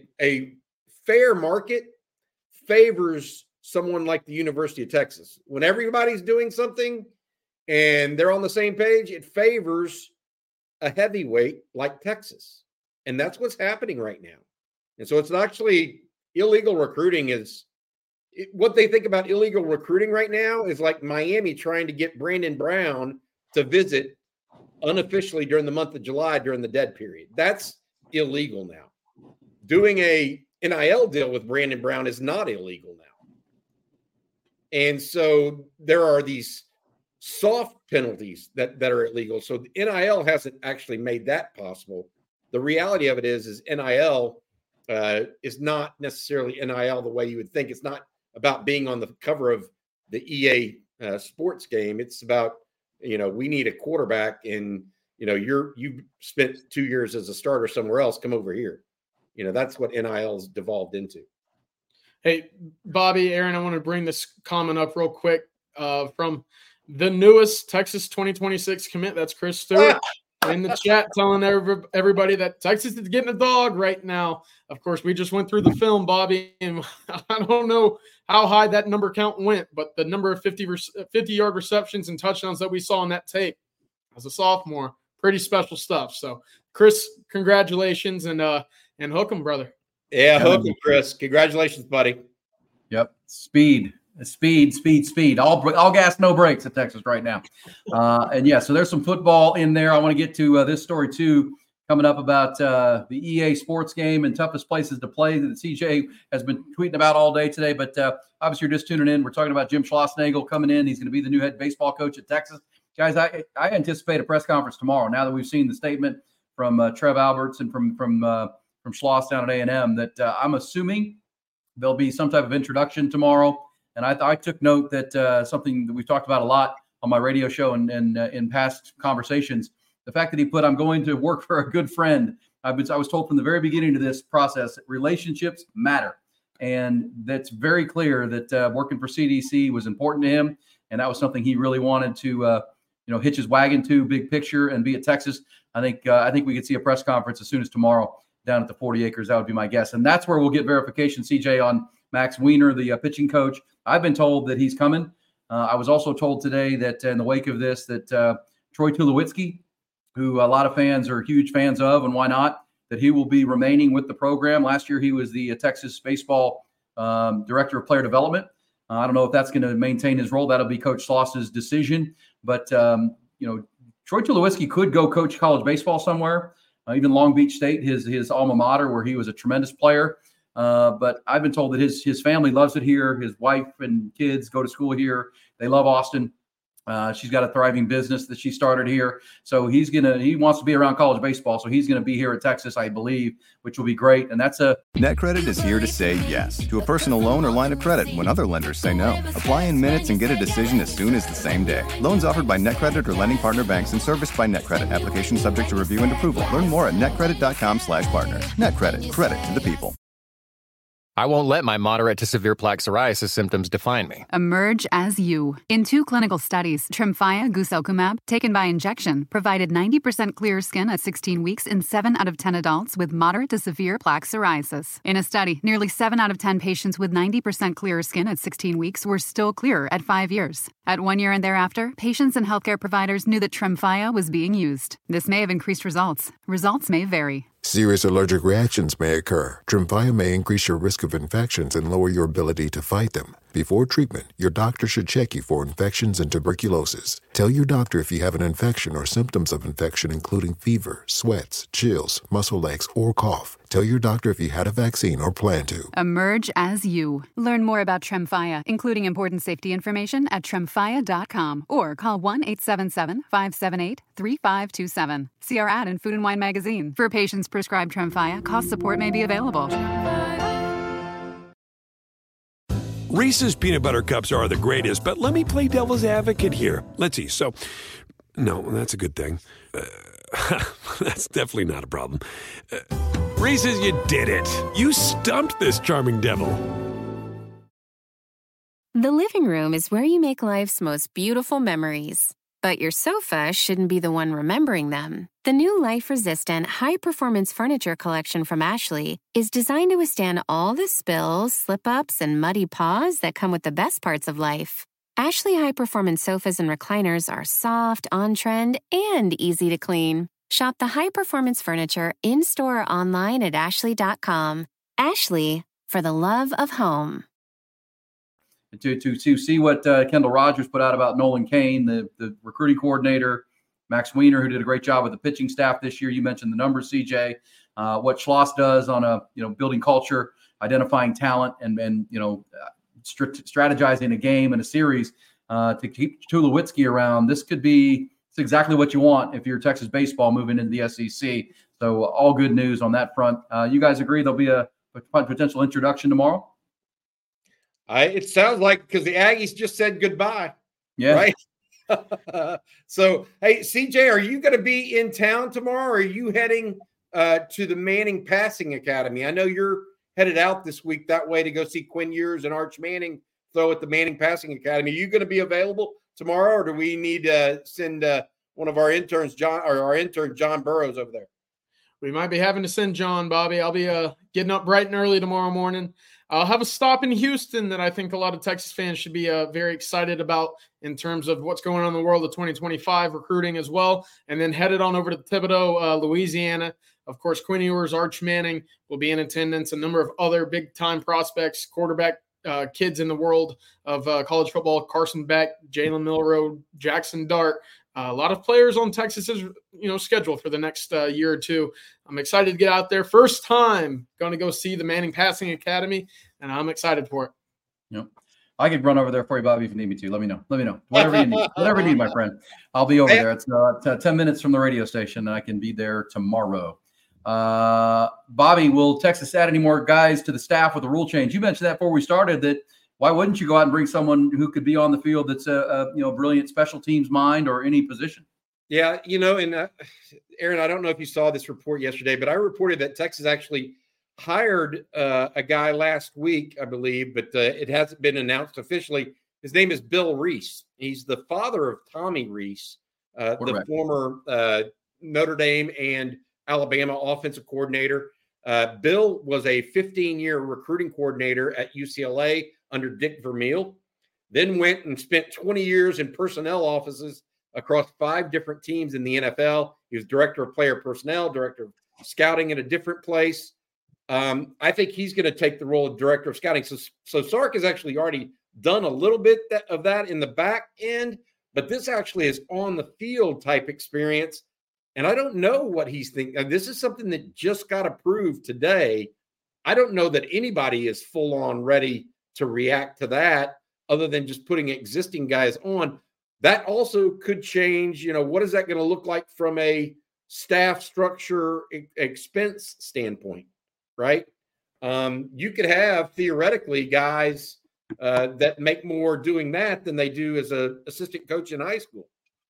fair market favors someone like the University of Texas. When everybody's doing something and they're on the same page, it favors a heavyweight like Texas. And that's what's happening right now. And so it's actually illegal recruiting what they think about illegal recruiting right now is like Miami trying to get Brandon Brown to visit unofficially during the month of July during the dead period. That's illegal now. Doing a NIL deal with Brandon Brown is not illegal now. And so there are these soft penalties that are illegal. So the NIL hasn't actually made that possible. The reality of it is NIL is not necessarily NIL the way you would think. It's not about being on the cover of the EA sports game. It's about, we need a quarterback and, you spent 2 years as a starter somewhere else. Come over here. That's what NIL's devolved into. Hey, Bobby, Aaron, I want to bring this comment up real quick from the newest Texas 2026 commit. That's Chris Stewart in the chat telling everybody that Texas is getting a dog right now. Of course, we just went through the film, Bobby, and I don't know how high that number count went, but the number of 50-yard receptions and touchdowns that we saw in that tape as a sophomore, pretty special stuff. So, Chris, congratulations, and hook 'em, brother. Yeah, hook 'em, Chris. Congratulations, buddy. Yep, speed. All gas, no brakes at Texas right now. And yeah, so there's some football in there. I want to get to this story too, coming up about the EA Sports game and toughest places to play that CJ has been tweeting about all day today. But obviously, you're just tuning in. We're talking about Jim Schlossnagle coming in. He's going to be the new head baseball coach at Texas. Guys, I anticipate a press conference tomorrow. Now that we've seen the statement from Trev Alberts and from Schloss down at A&M, that I'm assuming there'll be some type of introduction tomorrow. And I took note that something that we've talked about a lot on my radio show and in past conversations, the fact that he put, I'm going to work for a good friend. I was told from the very beginning of this process that relationships matter. And that's very clear that working for CDC was important to him. And that was something he really wanted to, hitch his wagon to, big picture, and be at Texas. I think we could see a press conference as soon as tomorrow down at the 40 acres. That would be my guess. And that's where we'll get verification, CJ, on Max Weiner, the pitching coach. I've been told that he's coming. I was also told today that in the wake of this, that Troy Tulowitzki, who a lot of fans are huge fans of, and why not, that he will be remaining with the program. Last year, he was the Texas baseball director of player development. I don't know if that's going to maintain his role. That'll be Coach Sloss's decision. But, Troy Tulowitzki could go coach college baseball somewhere, even Long Beach State, his alma mater, where he was a tremendous player. But I've been told that his family loves it here. His wife and kids go to school here. They love Austin. She's got a thriving business that she started here. So he wants to be around college baseball. So he's going to be here at Texas, I believe, which will be great. And that's NetCredit is here to say yes to a personal loan or line of credit when other lenders say no. Apply in minutes and get a decision as soon as the same day. Loans offered by NetCredit or lending partner banks and serviced by NetCredit. Application subject to review and approval. Learn more at netcredit.com/partners. NetCredit. Credit to the people. I won't let my moderate to severe plaque psoriasis symptoms define me. Emerge as you. In 2 clinical studies, Tremfya guselkumab, taken by injection, provided 90% clearer skin at 16 weeks in 7 out of 10 adults with moderate to severe plaque psoriasis. In a study, nearly 7 out of 10 patients with 90% clearer skin at 16 weeks were still clear at 5 years. At 1 year and thereafter, patients and healthcare providers knew that Tremfya was being used. This may have increased results. Results may vary. Serious allergic reactions may occur. Tremfya may increase your risk of infections and lower your ability to fight them. Before treatment, your doctor should check you for infections and tuberculosis. Tell your doctor if you have an infection or symptoms of infection, including fever, sweats, chills, muscle aches, or cough. Tell your doctor if you had a vaccine or plan to. Emerge as you. Learn more about Tremfya, including important safety information, at tremfya.com or call 1-877-578-3527. See our ad in Food and Wine magazine. For patients prescribed Tremfya, cost support may be available. Reese's peanut butter cups are the greatest, but let me play devil's advocate here. Let's see. So, no, that's a good thing. That's definitely not a problem. Reese's, you did it. You stumped this charming devil. The living room is where you make life's most beautiful memories. But your sofa shouldn't be the one remembering them. The new life-resistant, high-performance furniture collection from Ashley is designed to withstand all the spills, slip-ups, and muddy paws that come with the best parts of life. Ashley high-performance sofas and recliners are soft, on-trend, and easy to clean. Shop the high-performance furniture in-store or online at ashley.com. Ashley, for the love of home. To see what Kendall Rogers put out about Nolan Cain, the recruiting coordinator, Max Weiner, who did a great job with the pitching staff this year. You mentioned the numbers, CJ. What Schloss does on building culture, identifying talent, and strategizing a game and a series to keep Tulowitzki around. It's exactly what you want if you're Texas baseball moving into the SEC. So all good news on that front. You guys agree there'll be a potential introduction tomorrow? It sounds like, because the Aggies just said goodbye. Yeah. Right. So, hey, CJ, are you going to be in town tomorrow? Or are you heading to the Manning Passing Academy? I know you're headed out this week that way to go see Quinn Ewers and Arch Manning throw at the Manning Passing Academy. Are you going to be available tomorrow, or do we need to send one of our interns, our intern John Burrows, over there? We might be having to send John, Bobby. I'll be getting up bright and early tomorrow morning. I'll have a stop in Houston that I think a lot of Texas fans should be very excited about in terms of what's going on in the world of 2025 recruiting as well. And then headed on over to Thibodaux, Louisiana. Of course, Quinn Ewers, Arch Manning will be in attendance. A number of other big-time prospects, quarterback kids in the world of college football, Carson Beck, Jalen Milroe, Jackson Dart. A lot of players on Texas's schedule for the next year or two. I'm excited to get out there. First time going to go see the Manning Passing Academy, and I'm excited for it. Yep. I could run over there for you, Bobby, if you need me to. Let me know. Whatever you need. Whatever you need, my friend. I'll be over there. It's 10 minutes from the radio station, and I can be there tomorrow. Bobby, will Texas add any more guys to the staff with the rule change? You mentioned that before we started, that why wouldn't you go out and bring someone who could be on the field that's a brilliant special teams mind or any position? Yeah, and Aaron, I don't know if you saw this report yesterday, but I reported that Texas actually hired a guy last week, I believe, but it hasn't been announced officially. His name is Bill Reese. He's the father of Tommy Reese, the former Notre Dame and Alabama offensive coordinator. Bill was a 15-year recruiting coordinator at UCLA under Dick Vermeil, then went and spent 20 years in personnel offices across 5 different teams in the NFL. He was director of player personnel, director of scouting at a different place. I think he's going to take the role of director of scouting. So Sark has actually already done a little bit of that in the back end, but this actually is on the field type experience. And I don't know what he's thinking. This is something that just got approved today. I don't know that anybody is full on ready to react to that other than just putting existing guys on. That also could change. What is that going to look like from a staff structure expense standpoint, right? You could have theoretically guys that make more doing that than they do as an assistant coach in high school.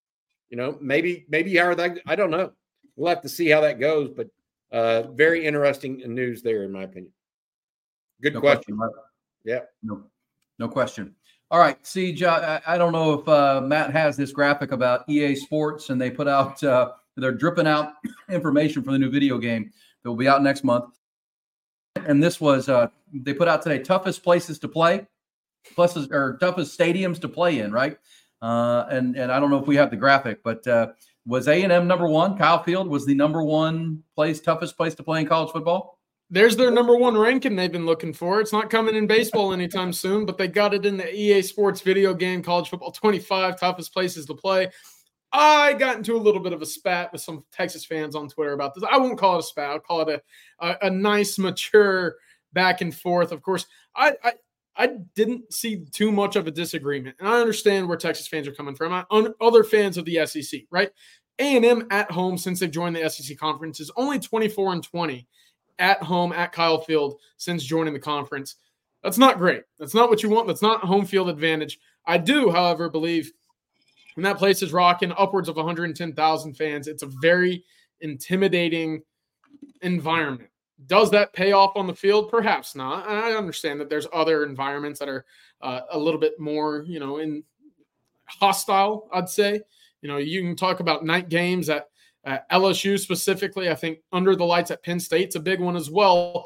Maybe how that, I don't know. We'll have to see how that goes, but very interesting news there, in my opinion. Good question. Yeah. No question. All right, Siege, I don't know if Matt has this graphic about EA Sports, and they put out, they're dripping out information for the new video game that will be out next month. And this was, they put out today, toughest places to play, toughest stadiums to play in, right? And I don't know if we have the graphic, but was A&M number one? Kyle Field was the number one toughest place to play in college football? There's their number one ranking they've been looking for. It's not coming in baseball anytime soon, but they got it in the EA Sports video game, College Football 25, toughest places to play. I got into a little bit of a spat with some Texas fans on Twitter about this. I won't call it a spat. I'll call it a nice, mature back and forth. Of course, I didn't see too much of a disagreement, and I understand where Texas fans are coming from. Other fans of the SEC, right? A&M at home since they've joined the SEC conference is only 24-20 at home at Kyle Field since joining the conference. That's not great. That's not what you want. That's not home field advantage. I do, however, believe when that place is rocking upwards of 110,000 fans, it's a very intimidating environment. Does that pay off on the field? Perhaps not. And I understand that there's other environments that are a little bit more, in hostile, I'd say. You can talk about night games at LSU specifically. I think under the lights at Penn State's a big one as well.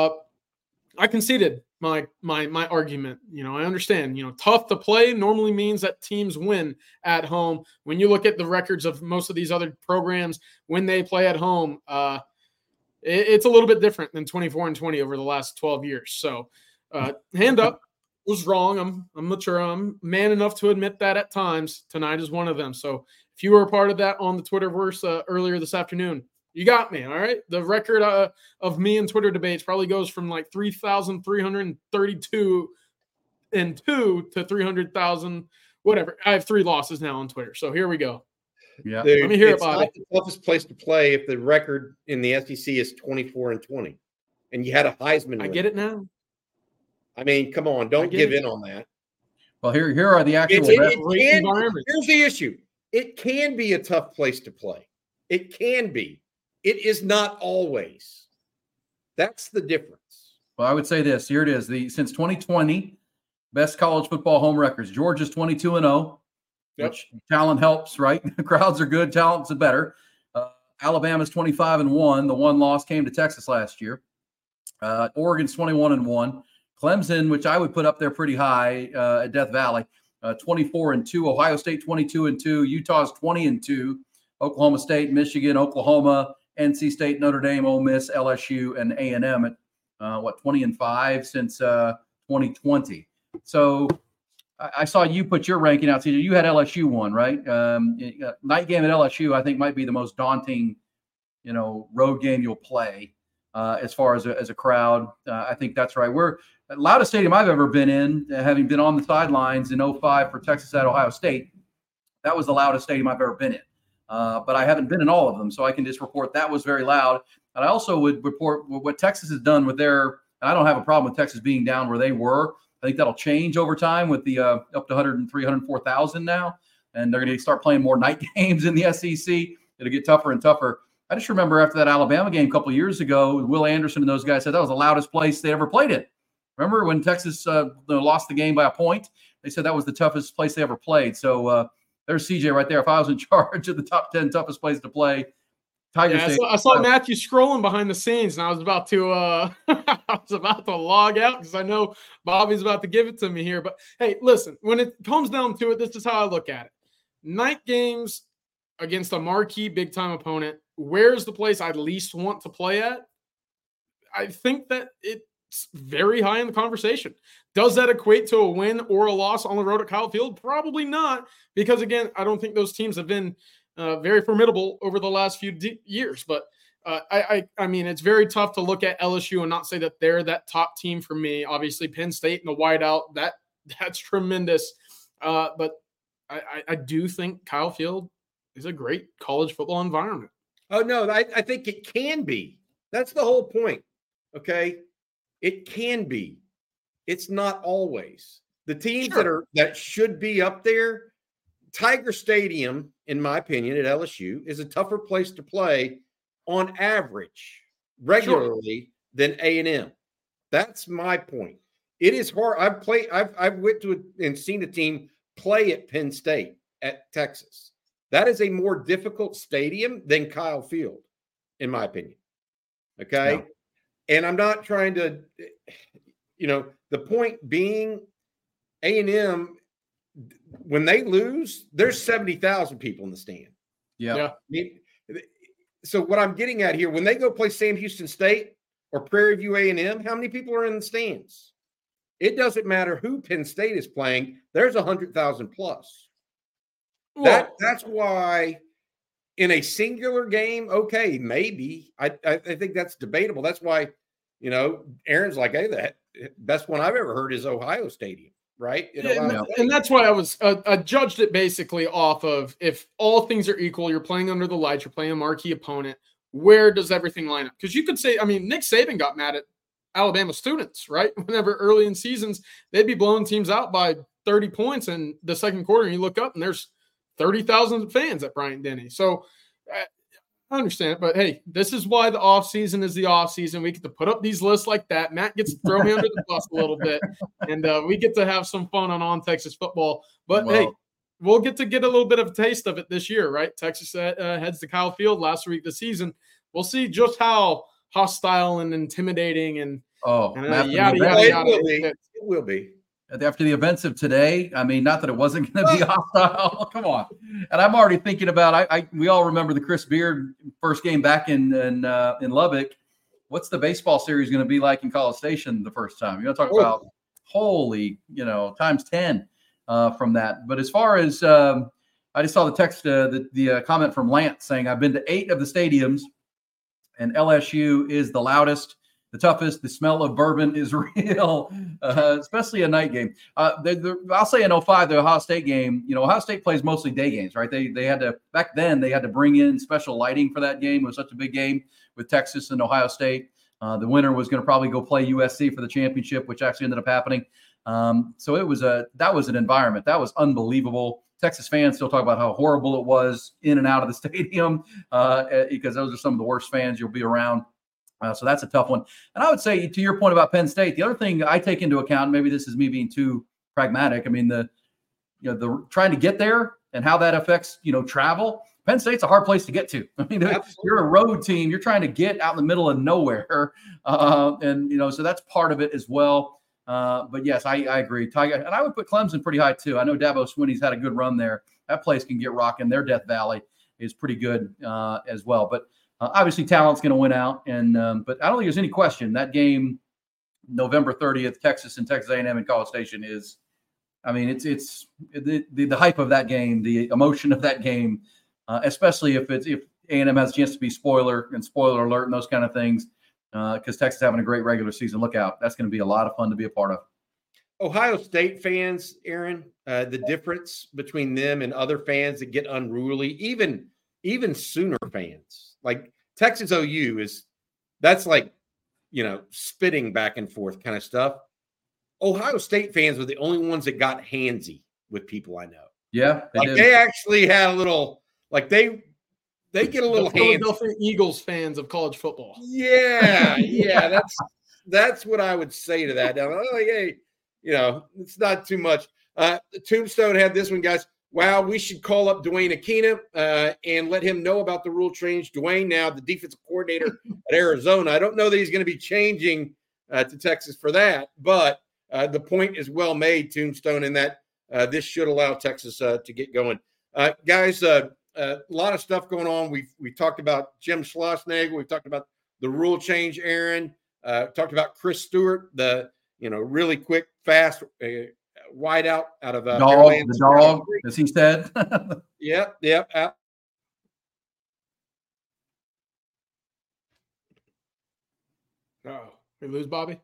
I conceded my argument. I understand, tough to play normally means that teams win at home. When you look at the records of most of these other programs, when they play at home, it's a little bit different than 24-20 over the last 12 years. So hand up, was wrong. I'm mature. I'm man enough to admit that at times. Tonight is one of them. So if you were a part of that on the Twitterverse earlier this afternoon, you got me. All right. The record of me and Twitter debates probably goes from like 3,332 and 2 to 300,000, whatever. I have 3 losses now on Twitter. So here we go. Yeah. Let me hear it, Bobby. It's not the toughest place to play if the record in the SEC is 24-20 and you had a Heisman winner. I get it now. I mean, come on, don't give in on that. Well, here are the actual environments. Here's the issue. It can be a tough place to play. It can be. It is not always. That's the difference. Well, I would say this. Here it is. Since 2020, best college football home records. Georgia's 22-0, which talent helps, right? The crowds are good. Talent's better. Alabama's 25-1. The one loss came to Texas last year. Oregon's 21-1. Clemson, which I would put up there pretty high at Death Valley, 24-2. Ohio State 22-2. Utah's 20-2. Oklahoma State, Michigan, Oklahoma, NC State, Notre Dame, Ole Miss, LSU, and A&M at 20-5 since 2020. So I saw you put your ranking out. CJ, you had LSU one, right? Night game at LSU, I think, might be the most daunting, road game you'll play as far as a crowd. I think that's right. We're the loudest stadium I've ever been in, having been on the sidelines in 2005 for Texas at Ohio State. That was the loudest stadium I've ever been in. But I haven't been in all of them, so I can just report that was very loud. And I also would report what Texas has done with their – and I don't have a problem with Texas being down where they were. I think that'll change over time with the up to 103, 104,000 now. And they're going to start playing more night games in the SEC. It'll get tougher and tougher. I just remember after that Alabama game a couple of years ago, Will Anderson and those guys said that was the loudest place they ever played in. Remember when Texas lost the game by a point? They said that was the toughest place they ever played. So there's CJ right there. If I was in charge of the top 10 toughest places to play, Tiger State. I saw Matthew scrolling behind the scenes, and I was about to log out because I know Bobby's about to give it to me here. But hey, listen, when it comes down to it, this is how I look at it. Night games against a marquee big-time opponent, where's the place I'd least want to play at? I think that it's very high in the conversation. Does that equate to a win or a loss on the road at Kyle Field? Probably not, because, again, I don't think those teams have been very formidable over the last few years. But I mean, it's very tough to look at LSU and not say that they're that top team for me. Obviously, Penn State and the whiteout, that's tremendous. But I do think Kyle Field is a great college football environment. Oh, no, I think it can be. That's the whole point, okay? It can be. It's not always. The teams that should be up there, Tiger Stadium, in my opinion, at LSU, is a tougher place to play on average, regularly, than A&M. That's my point. It is hard. I've went to and seen a team play at Penn State at Texas. That is a more difficult stadium than Kyle Field, in my opinion. Okay? No. And I'm not trying to, the point being A&M, when they lose, there's 70,000 people in the stand. Yeah. So what I'm getting at here, when they go play Sam Houston State or Prairie View A&M, how many people are in the stands? It doesn't matter who Penn State is playing. There's 100,000 plus. That's why in a singular game, okay, maybe. I think that's debatable. That's why, Aaron's like, hey, that best one I've ever heard is Ohio Stadium. Right. And that's why I judged it basically off of, if all things are equal, you're playing under the lights, you're playing a marquee opponent, where does everything line up? Because you could say, Nick Saban got mad at Alabama students, right? Whenever early in seasons, they'd be blowing teams out by 30 points in the second quarter, and you look up and there's 30,000 fans at Bryant-Denny. So I understand, but hey, this is why the offseason is the offseason. We get to put up these lists like that. Matt gets to throw me under the bus a little bit, and we get to have some fun on Texas football. But hey, we'll get a little bit of a taste of it this year, right? Texas heads to Kyle Field last week this season. We'll see just how hostile and intimidating and yada, yada, yada. It will be. After the events of today, not that it wasn't going to be hostile. Come on. And I'm already thinking about, we all remember the Chris Beard first game back in Lubbock. What's the baseball series going to be like in College Station the first time? Talk about holy, times 10 from that. But as far as, I just saw the text, the comment from Lance saying, I've been to 8 of the stadiums and LSU is the loudest, the toughest. The smell of bourbon is real, especially a night game. I'll say in 05, the Ohio State game, Ohio State plays mostly day games, right? They had to, back then, they had to bring in special lighting for that game. It was such a big game with Texas and Ohio State. The winner was going to probably go play USC for the championship, which actually ended up happening. So that was an environment. That was unbelievable. Texas fans still talk about how horrible it was in and out of the stadium because those are some of the worst fans you'll be around. So that's a tough one. And I would say, to your point about Penn State, the other thing I take into account, maybe this is me being too pragmatic. The trying to get there and how that affects, travel. Penn State's a hard place to get to. You're a road team. You're trying to get out in the middle of nowhere. So that's part of it as well. But yes, I agree. Tiger, and I would put Clemson pretty high too. I know Dabo Swinney's had a good run there. That place can get rocking. Their Death Valley is pretty good as well. But obviously, talent's going to win out, but I don't think there's any question that game, November 30th, Texas and Texas A&M in College Station is. It's the hype of that game, the emotion of that game, especially if A&M has a chance to be spoiler alert and those kind of things, because Texas is having a great regular season. Look out! That's going to be a lot of fun to be a part of. Ohio State fans, Aaron, the difference between them and other fans that get unruly, even Sooner fans. Like Texas OU that's like, spitting back and forth kind of stuff. Ohio State fans were the only ones that got handsy with people I know. Yeah. They actually had a little, like they they get a little the Philadelphia Eagles fans of college football. Yeah, that's what I would say to that. Now, it's not too much. Tombstone had this one, guys. Wow, we should call up Dwayne Aquina and let him know about the rule change. Dwayne, now the defensive coordinator at Arizona. I don't know that he's going to be changing to Texas for that, but the point is well made, Tombstone, in that this should allow Texas to get going. Guys, a lot of stuff going on. We talked about Jim Schlossnagle. We've talked about the rule change, Aaron. Talked about Chris Stewart, the really quick, fast wide out of the dog, as he said. Yep. We lose Bobby.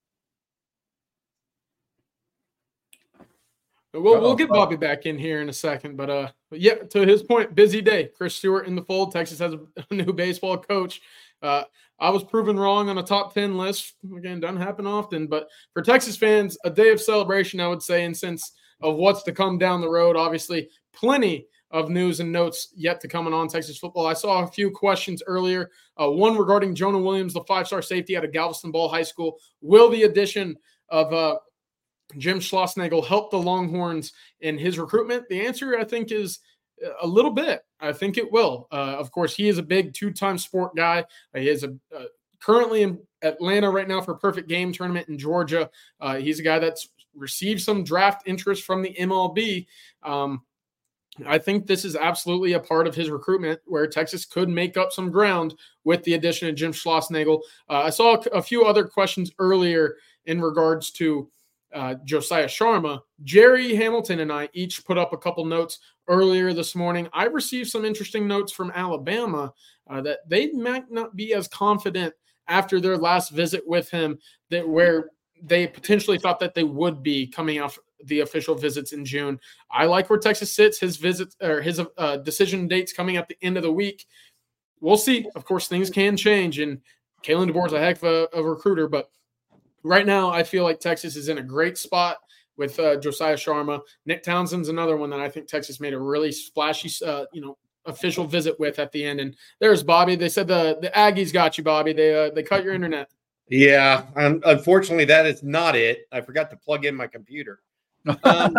We'll get Bobby back in here in a second, but yeah, to his point, busy day. Chris Stewart in the fold. Texas has a new baseball coach. I was proven wrong on a top 10 list. Again, doesn't happen often, but for Texas fans, a day of celebration, I would say, in sense of what's to come down the road. Obviously, plenty of news and notes yet to come on Texas football. I saw a few questions earlier. One regarding Jonah Williams, the 5-star safety out of Galveston Ball High School. Will the addition of Jim Schlossnagle help the Longhorns in his recruitment? The answer, I think, is a little bit. I think it will. Of course, he is a big 2-time sport guy. He is currently in Atlanta right now for a Perfect Game tournament in Georgia. He's a guy that's received some draft interest from the MLB. I think this is absolutely a part of his recruitment where Texas could make up some ground with the addition of Jim Schlossnagle. I saw a few other questions earlier in regards to Josiah Sharma. Jerry Hamilton and I each put up a couple notes earlier this morning. I received some interesting notes from Alabama that they might not be as confident after their last visit with him, that where they potentially thought that they would be coming off the official visits in June. I like where Texas sits. His visits or his decision dates coming at the end of the week. We'll see. Of course, things can change, and Kalen DeBoer is a heck of a recruiter, but right now, I feel like Texas is in a great spot with Josiah Sharma. Nick Townsend's another one that I think Texas made a really splashy, official visit with at the end. And there's Bobby. They said the Aggies got you, Bobby. They cut your internet. Yeah, unfortunately, that is not it. I forgot to plug in my computer. So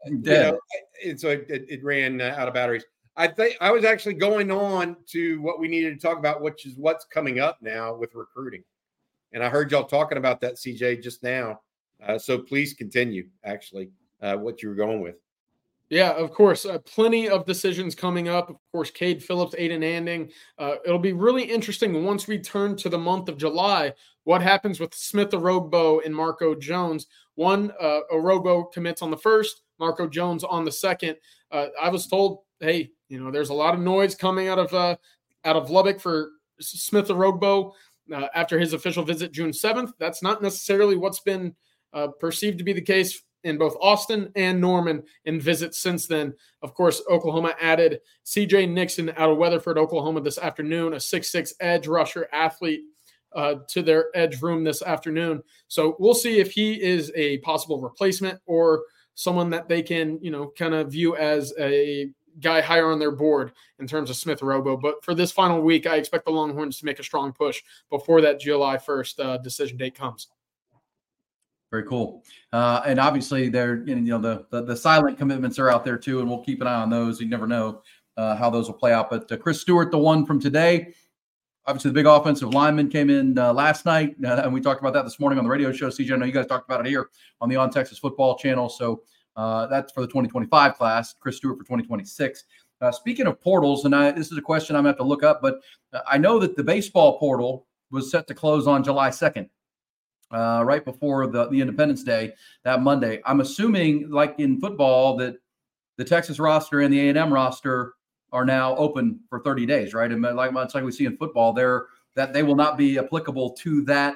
it ran out of batteries. I think I was actually going on to what we needed to talk about, which is what's coming up now with recruiting. And I heard y'all talking about that, CJ, just now. So please continue, actually, what you were going with. Yeah, of course. Plenty of decisions coming up. Of course, Cade Phillips, Aiden Anding. It'll be really interesting once we turn to the month of July, what happens with Smith Orogbo and Marco Jones. One, Orogbo commits on the 1st, Marco Jones on the 2nd. I was told, hey, there's a lot of noise coming out of Lubbock for Smith Orogbo. After his official visit June 7th. That's not necessarily what's been perceived to be the case in both Austin and Norman in visits since then. Of course, Oklahoma added CJ Nixon out of Weatherford, Oklahoma this afternoon, a 6'6" edge rusher athlete to their edge room this afternoon. So we'll see if he is a possible replacement or someone that they can, kind of view as a guy higher on their board in terms of Smith Orogbo. But for this final week, I expect the Longhorns to make a strong push before that July 1st decision date comes. Very cool. And obviously they're, the silent commitments are out there too, and we'll keep an eye on those. You never know how those will play out. But Chris Stewart, the one from today, obviously the big offensive lineman came in last night, and we talked about that this morning on the radio show. CJ, I know you guys talked about it here on the On Texas Football channel. So that's for the 2025 class, Chris Stewart for 2026. Speaking of portals, and this is a question I'm going to have to look up, but I know that the baseball portal was set to close on July 2nd, right before the Independence Day, that Monday. I'm assuming, like in football, that the Texas roster and the A&M roster are now open for 30 days, right? And much like we see in football, that they will not be applicable to that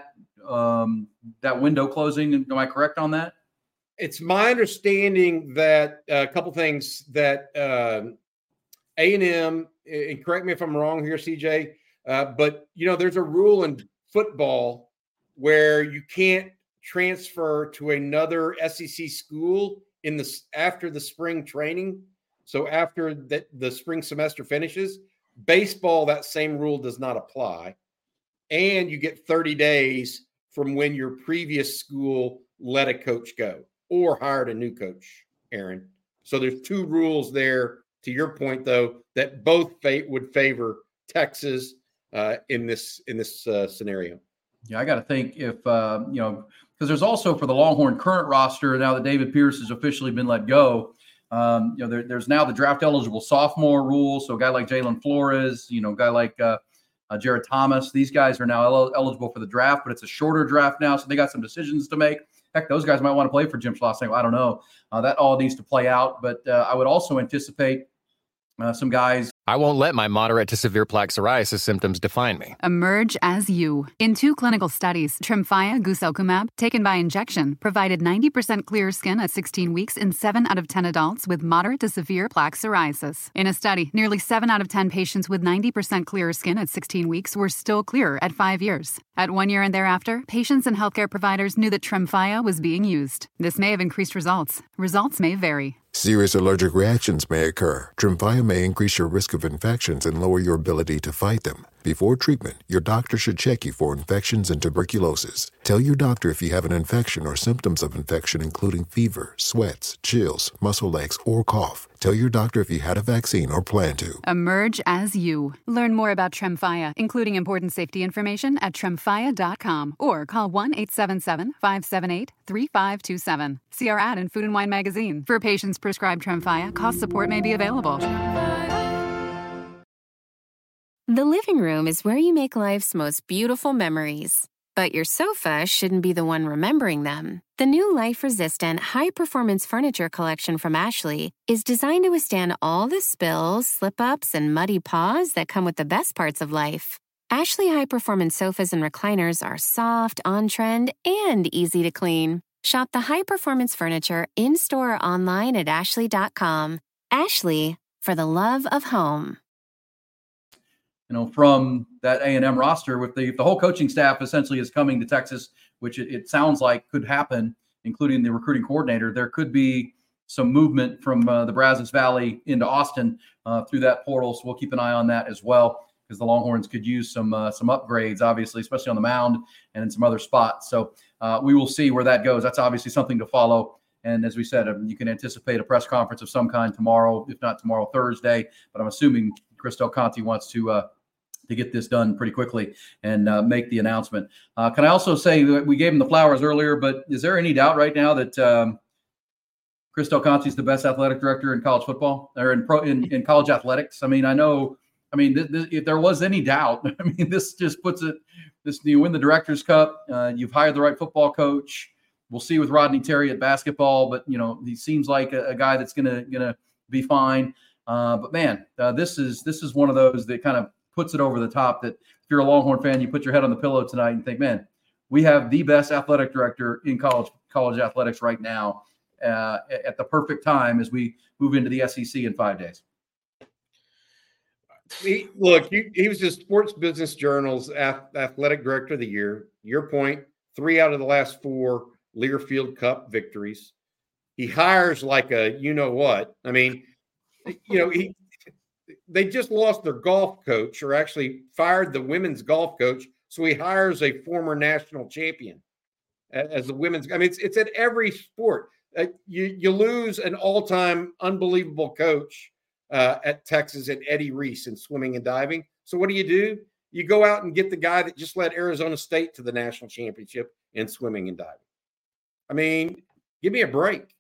window closing. Am I correct on that? It's my understanding that a couple things that A&M, and correct me if I'm wrong here, CJ, but there's a rule in football where you can't transfer to another SEC school after the spring training. So after the spring semester finishes, Baseball, that same rule does not apply. And you get 30 days from when your previous school let a coach go or hired a new coach, Aaron. So there's two rules there, to your point, though, that both would favor Texas in this scenario. Yeah, I got to think if, because there's also for the Longhorn current roster, now that David Pierce has officially been let go, there's now the draft eligible sophomore rule. So a guy like Jalen Flores, a guy like Jared Thomas, these guys are now eligible for the draft, but it's a shorter draft now. So they got some decisions to make. Heck, those guys might want to play for Jim Schloss. I don't know. That all needs to play out. But I would also anticipate some guys. I won't let my moderate to severe plaque psoriasis symptoms define me. Emerge as you. In 2 clinical studies, Tremfya guselkumab, taken by injection, provided 90% clearer skin at 16 weeks in 7 out of 10 adults with moderate to severe plaque psoriasis. In a study, nearly 7 out of 10 patients with 90% clearer skin at 16 weeks were still clearer at 5 years. At 1 year and thereafter, patients and healthcare providers knew that Tremfya was being used. This may have increased results. Results may vary. Serious allergic reactions may occur. Tremfya may increase your risk of infections and lower your ability to fight them. Before treatment, your doctor should check you for infections and tuberculosis. Tell your doctor if you have an infection or symptoms of infection, including fever, sweats, chills, muscle aches, or cough. Tell your doctor if you had a vaccine or plan to. Emerge as you. Learn more about Tremfya, including important safety information at tremfya.com or call 1-877-578-3527. See our ad in Food and Wine magazine. For patients prescribed Tremfya, cost support may be available. The living room is where you make life's most beautiful memories. But your sofa shouldn't be the one remembering them. The new life-resistant, high-performance furniture collection from Ashley is designed to withstand all the spills, slip-ups, and muddy paws that come with the best parts of life. Ashley high-performance sofas and recliners are soft, on-trend, and easy to clean. Shop the high-performance furniture in-store or online at ashley.com. Ashley, for the love of home. From that A&M roster, with the whole coaching staff essentially is coming to Texas, which it sounds like could happen, including the recruiting coordinator, there could be some movement from the Brazos Valley into Austin through that portal. So we'll keep an eye on that as well, because the Longhorns could use some upgrades, obviously, especially on the mound and in some other spots. So we will see where that goes. That's obviously something to follow. And as we said, you can anticipate a press conference of some kind tomorrow, if not tomorrow, Thursday. But I'm assuming Chris Del Conte wants to get this done pretty quickly and make the announcement. Can I also say that we gave him the flowers earlier, but is there any doubt right now that Chris Del Conte is the best athletic director in college football or in college athletics? If there was any doubt, this just puts it, you win the Director's Cup, you've hired the right football coach. We'll see with Rodney Terry at basketball, but he seems like a guy that's gonna be fine. But man, this is one of those that kind of puts it over the top, that if you're a Longhorn fan, you put your head on the pillow tonight and think, man, we have the best athletic director in college athletics right now at the perfect time as we move into the SEC in 5 days. He was the Sports Business Journal's athletic director of the year. Your point, 3 out of the last 4 Learfield Cup victories. He hires like a you-know-what. They just lost their golf coach, or actually fired the women's golf coach. So he hires a former national champion as the women's. It's at every sport. You lose an all-time unbelievable coach at Texas, at Eddie Reese in swimming and diving. So what do? You go out and get the guy that just led Arizona State to the national championship in swimming and diving. Give me a break.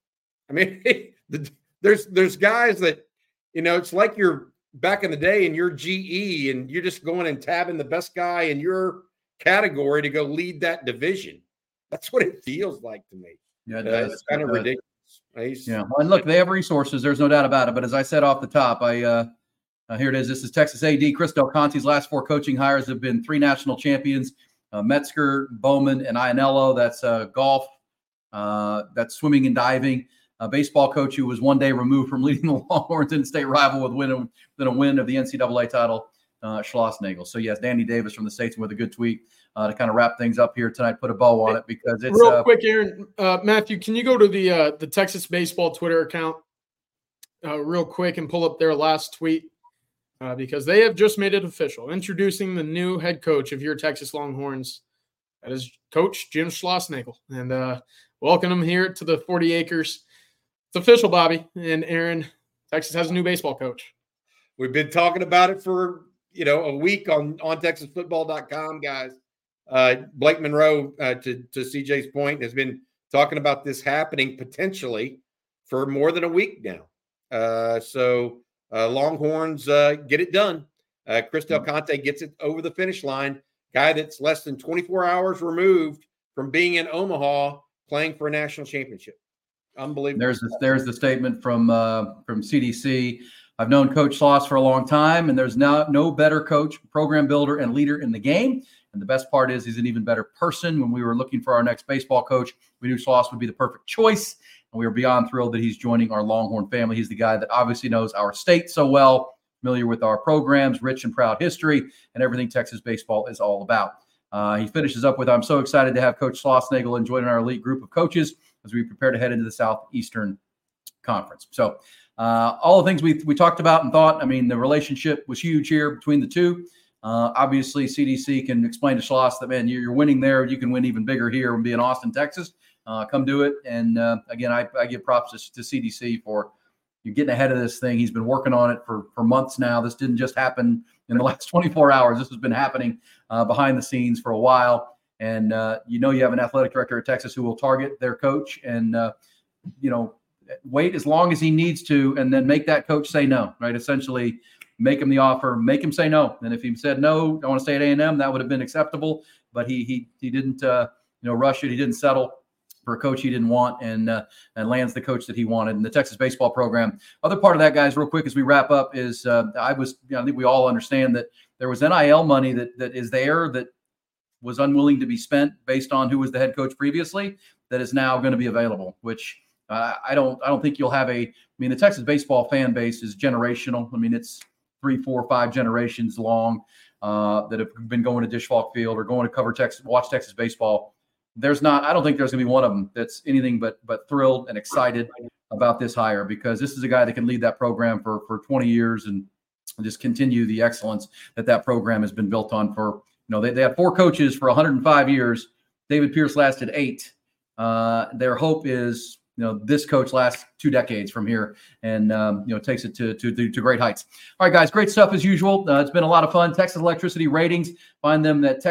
There's guys that, it's like you're back in the day and you're GE and you're just going and tabbing the best guy in your category to go lead that division. That's what it feels like to me. Yeah, it's kind of ridiculous. Yeah. Well, and look, they have resources. There's no doubt about it. But as I said off the top, here it is. This is Texas AD Chris Del Conte's last 4 coaching hires have been 3 national champions, Metzger, Bowman, and Ianello. That's golf. That's swimming and diving. A baseball coach who was 1 day removed from leading the Longhorns in-state rival with a win of the NCAA title, Schlossnagle. So, yes, Danny Davis from the States with a good tweet to kind of wrap things up here tonight, put a bow on it, because it's real quick, Aaron. Matthew, can you go to the Texas Baseball Twitter account real quick and pull up their last tweet? because they have just made it official, introducing the new head coach of your Texas Longhorns. That is Coach Jim Schlossnagle. And welcome him here to the 40 acres. It's official, Bobby and Aaron. Texas has a new baseball coach. We've been talking about it for, a week on TexasFootball.com, guys. Blake Monroe, to CJ's point, has been talking about this happening potentially for more than a week now. So Longhorns get it done. Chris Del Conte gets it over the finish line. Guy that's less than 24 hours removed from being in Omaha playing for a national championship. Unbelievable. There's the statement from CDC. I've known Coach Schloss for a long time, and there's now no better coach, program builder, and leader in the game. And the best part is he's an even better person. When we were looking for our next baseball coach, we knew Schloss would be the perfect choice. And we were beyond thrilled that he's joining our Longhorn family. He's the guy that obviously knows our state so well, familiar with our programs, rich and proud history, and everything Texas baseball is all about. He finishes up with, I'm so excited to have Coach Schlossnagle and join our elite group of coaches as we prepare to head into the Southeastern Conference. So all the things we talked about and thought, I mean, the relationship was huge here between the two. Obviously, CDC can explain to Schloss that, man, you're winning there. You can win even bigger here and be in Austin, Texas. Come do it. And again, I give props to CDC for getting ahead of this thing. He's been working on it for months now. This didn't just happen in the last 24 hours. This has been happening behind the scenes for a while. And, you have an athletic director at Texas who will target their coach and, wait as long as he needs to, and then make that coach say no, right? Essentially make him the offer, make him say no. And if he said, no, I want to stay at A&M, that would have been acceptable. But he didn't, rush it. He didn't settle for a coach he didn't want, and lands the coach that he wanted. And the Texas baseball program. Other part of that, guys, real quick as we wrap up, is I think we all understand that there was NIL money that is there that was unwilling to be spent based on who was the head coach previously, that is now going to be available, which I don't think you'll have the Texas baseball fan base is generational. I mean, it's 3, 4, 5 generations long that have been going to Dish Falk Field or going to watch Texas baseball. I don't think there's going to be one of them that's anything but thrilled and excited about this hire, because this is a guy that can lead that program for 20 years and just continue the excellence that program has been built on for, they had 4 coaches for 105 years. David Pierce lasted 8. Their hope is, this coach lasts 2 decades from here and, takes it to great heights. All right, guys, great stuff as usual. It's been a lot of fun. Texas Electricity Ratings. Find them at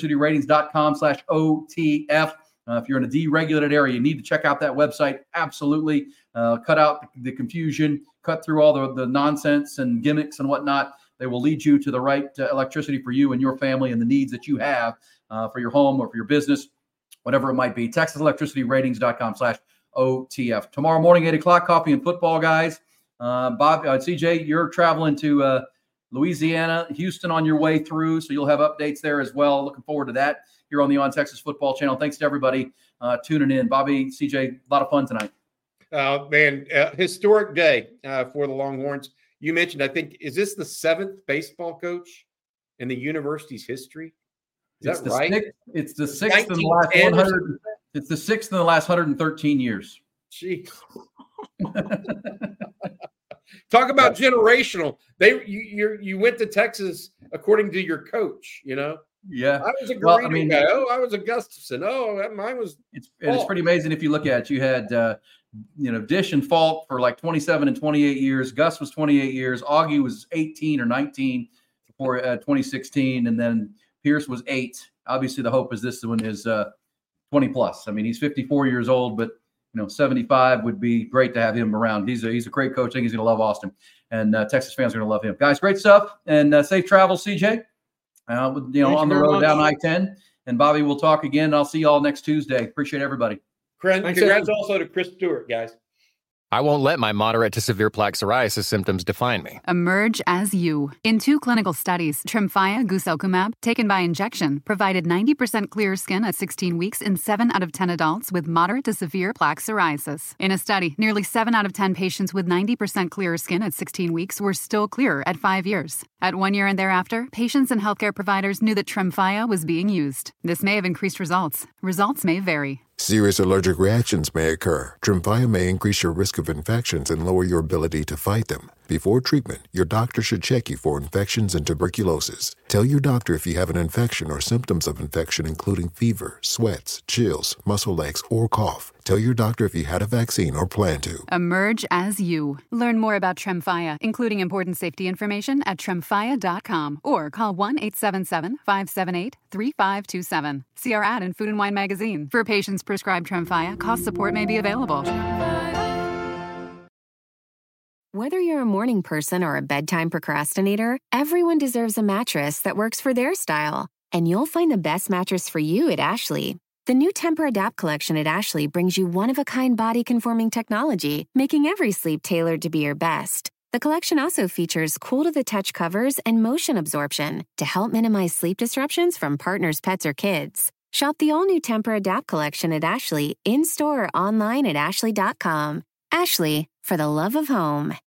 texaselectricityratings.com/OTF. If you're in a deregulated area, you need to check out that website. Absolutely. Cut out the confusion, cut through all the nonsense and gimmicks and whatnot. They will lead you to the right electricity for you and your family and the needs that you have for your home or for your business, whatever it might be. texaselectricityratings.com/OTF. Tomorrow morning, 8 o'clock, coffee and football, guys. Bob, CJ, you're traveling to Louisiana, Houston on your way through, so you'll have updates there as well. Looking forward to that here on the On Texas Football Channel. Thanks to everybody tuning in. Bobby, CJ, a lot of fun tonight. Historic day for the Longhorns. You mentioned, I think, is this the 7th baseball coach in the university's history? Is that right? It's the 6th in the last 100. It's the 6th in the last 113 years. Gee. Talk about generational. You went to Texas according to your coach, Yeah. I was a Garrido guy. Oh, I was a Gustafson. Oh, mine was. It's pretty amazing if you look at it. You had Dish and Falk for like 27 and 28 years. Gus was 28 years. Augie was 18 or 19 before 2016, and then Pierce was 8. Obviously, the hope is this one is 20 plus. I mean, he's 54 years old, but 75 would be great to have him around. He's a great coach. I think he's going to love Austin, and Texas fans are going to love him. Guys, great stuff, and safe travels, CJ. On the road down I-10. And Bobby, we'll talk again. I'll see you all next Tuesday. Appreciate everybody. Congrats also to Chris Stewart, guys. I won't let my moderate to severe plaque psoriasis symptoms define me. Emerge as you. In 2 clinical studies, Tremfya guselkumab, taken by injection, provided 90% clearer skin at 16 weeks in 7 out of 10 adults with moderate to severe plaque psoriasis. In a study, nearly 7 out of 10 patients with 90% clearer skin at 16 weeks were still clearer at 5 years. At 1 year and thereafter, patients and healthcare providers knew that Tremfya was being used. This may have increased results. Results may vary. Serious allergic reactions may occur. Tremfya may increase your risk of infections and lower your ability to fight them. Before treatment, your doctor should check you for infections and tuberculosis. Tell your doctor if you have an infection or symptoms of infection, including fever, sweats, chills, muscle aches, or cough. Tell your doctor if you had a vaccine or plan to. Emerge as you. Learn more about Tremfya, including important safety information at tremfya.com or call 1-877-578-3527. See our ad in Food & Wine magazine. For patients prescribed Tremfya, cost support may be available. Whether you're a morning person or a bedtime procrastinator, everyone deserves a mattress that works for their style. And you'll find the best mattress for you at Ashley. The new Tempur-Adapt collection at Ashley brings you one-of-a-kind body-conforming technology, making every sleep tailored to be your best. The collection also features cool-to-the-touch covers and motion absorption to help minimize sleep disruptions from partners, pets, or kids. Shop the all-new Tempur-Adapt collection at Ashley, in-store or online at ashley.com. Ashley, for the love of home.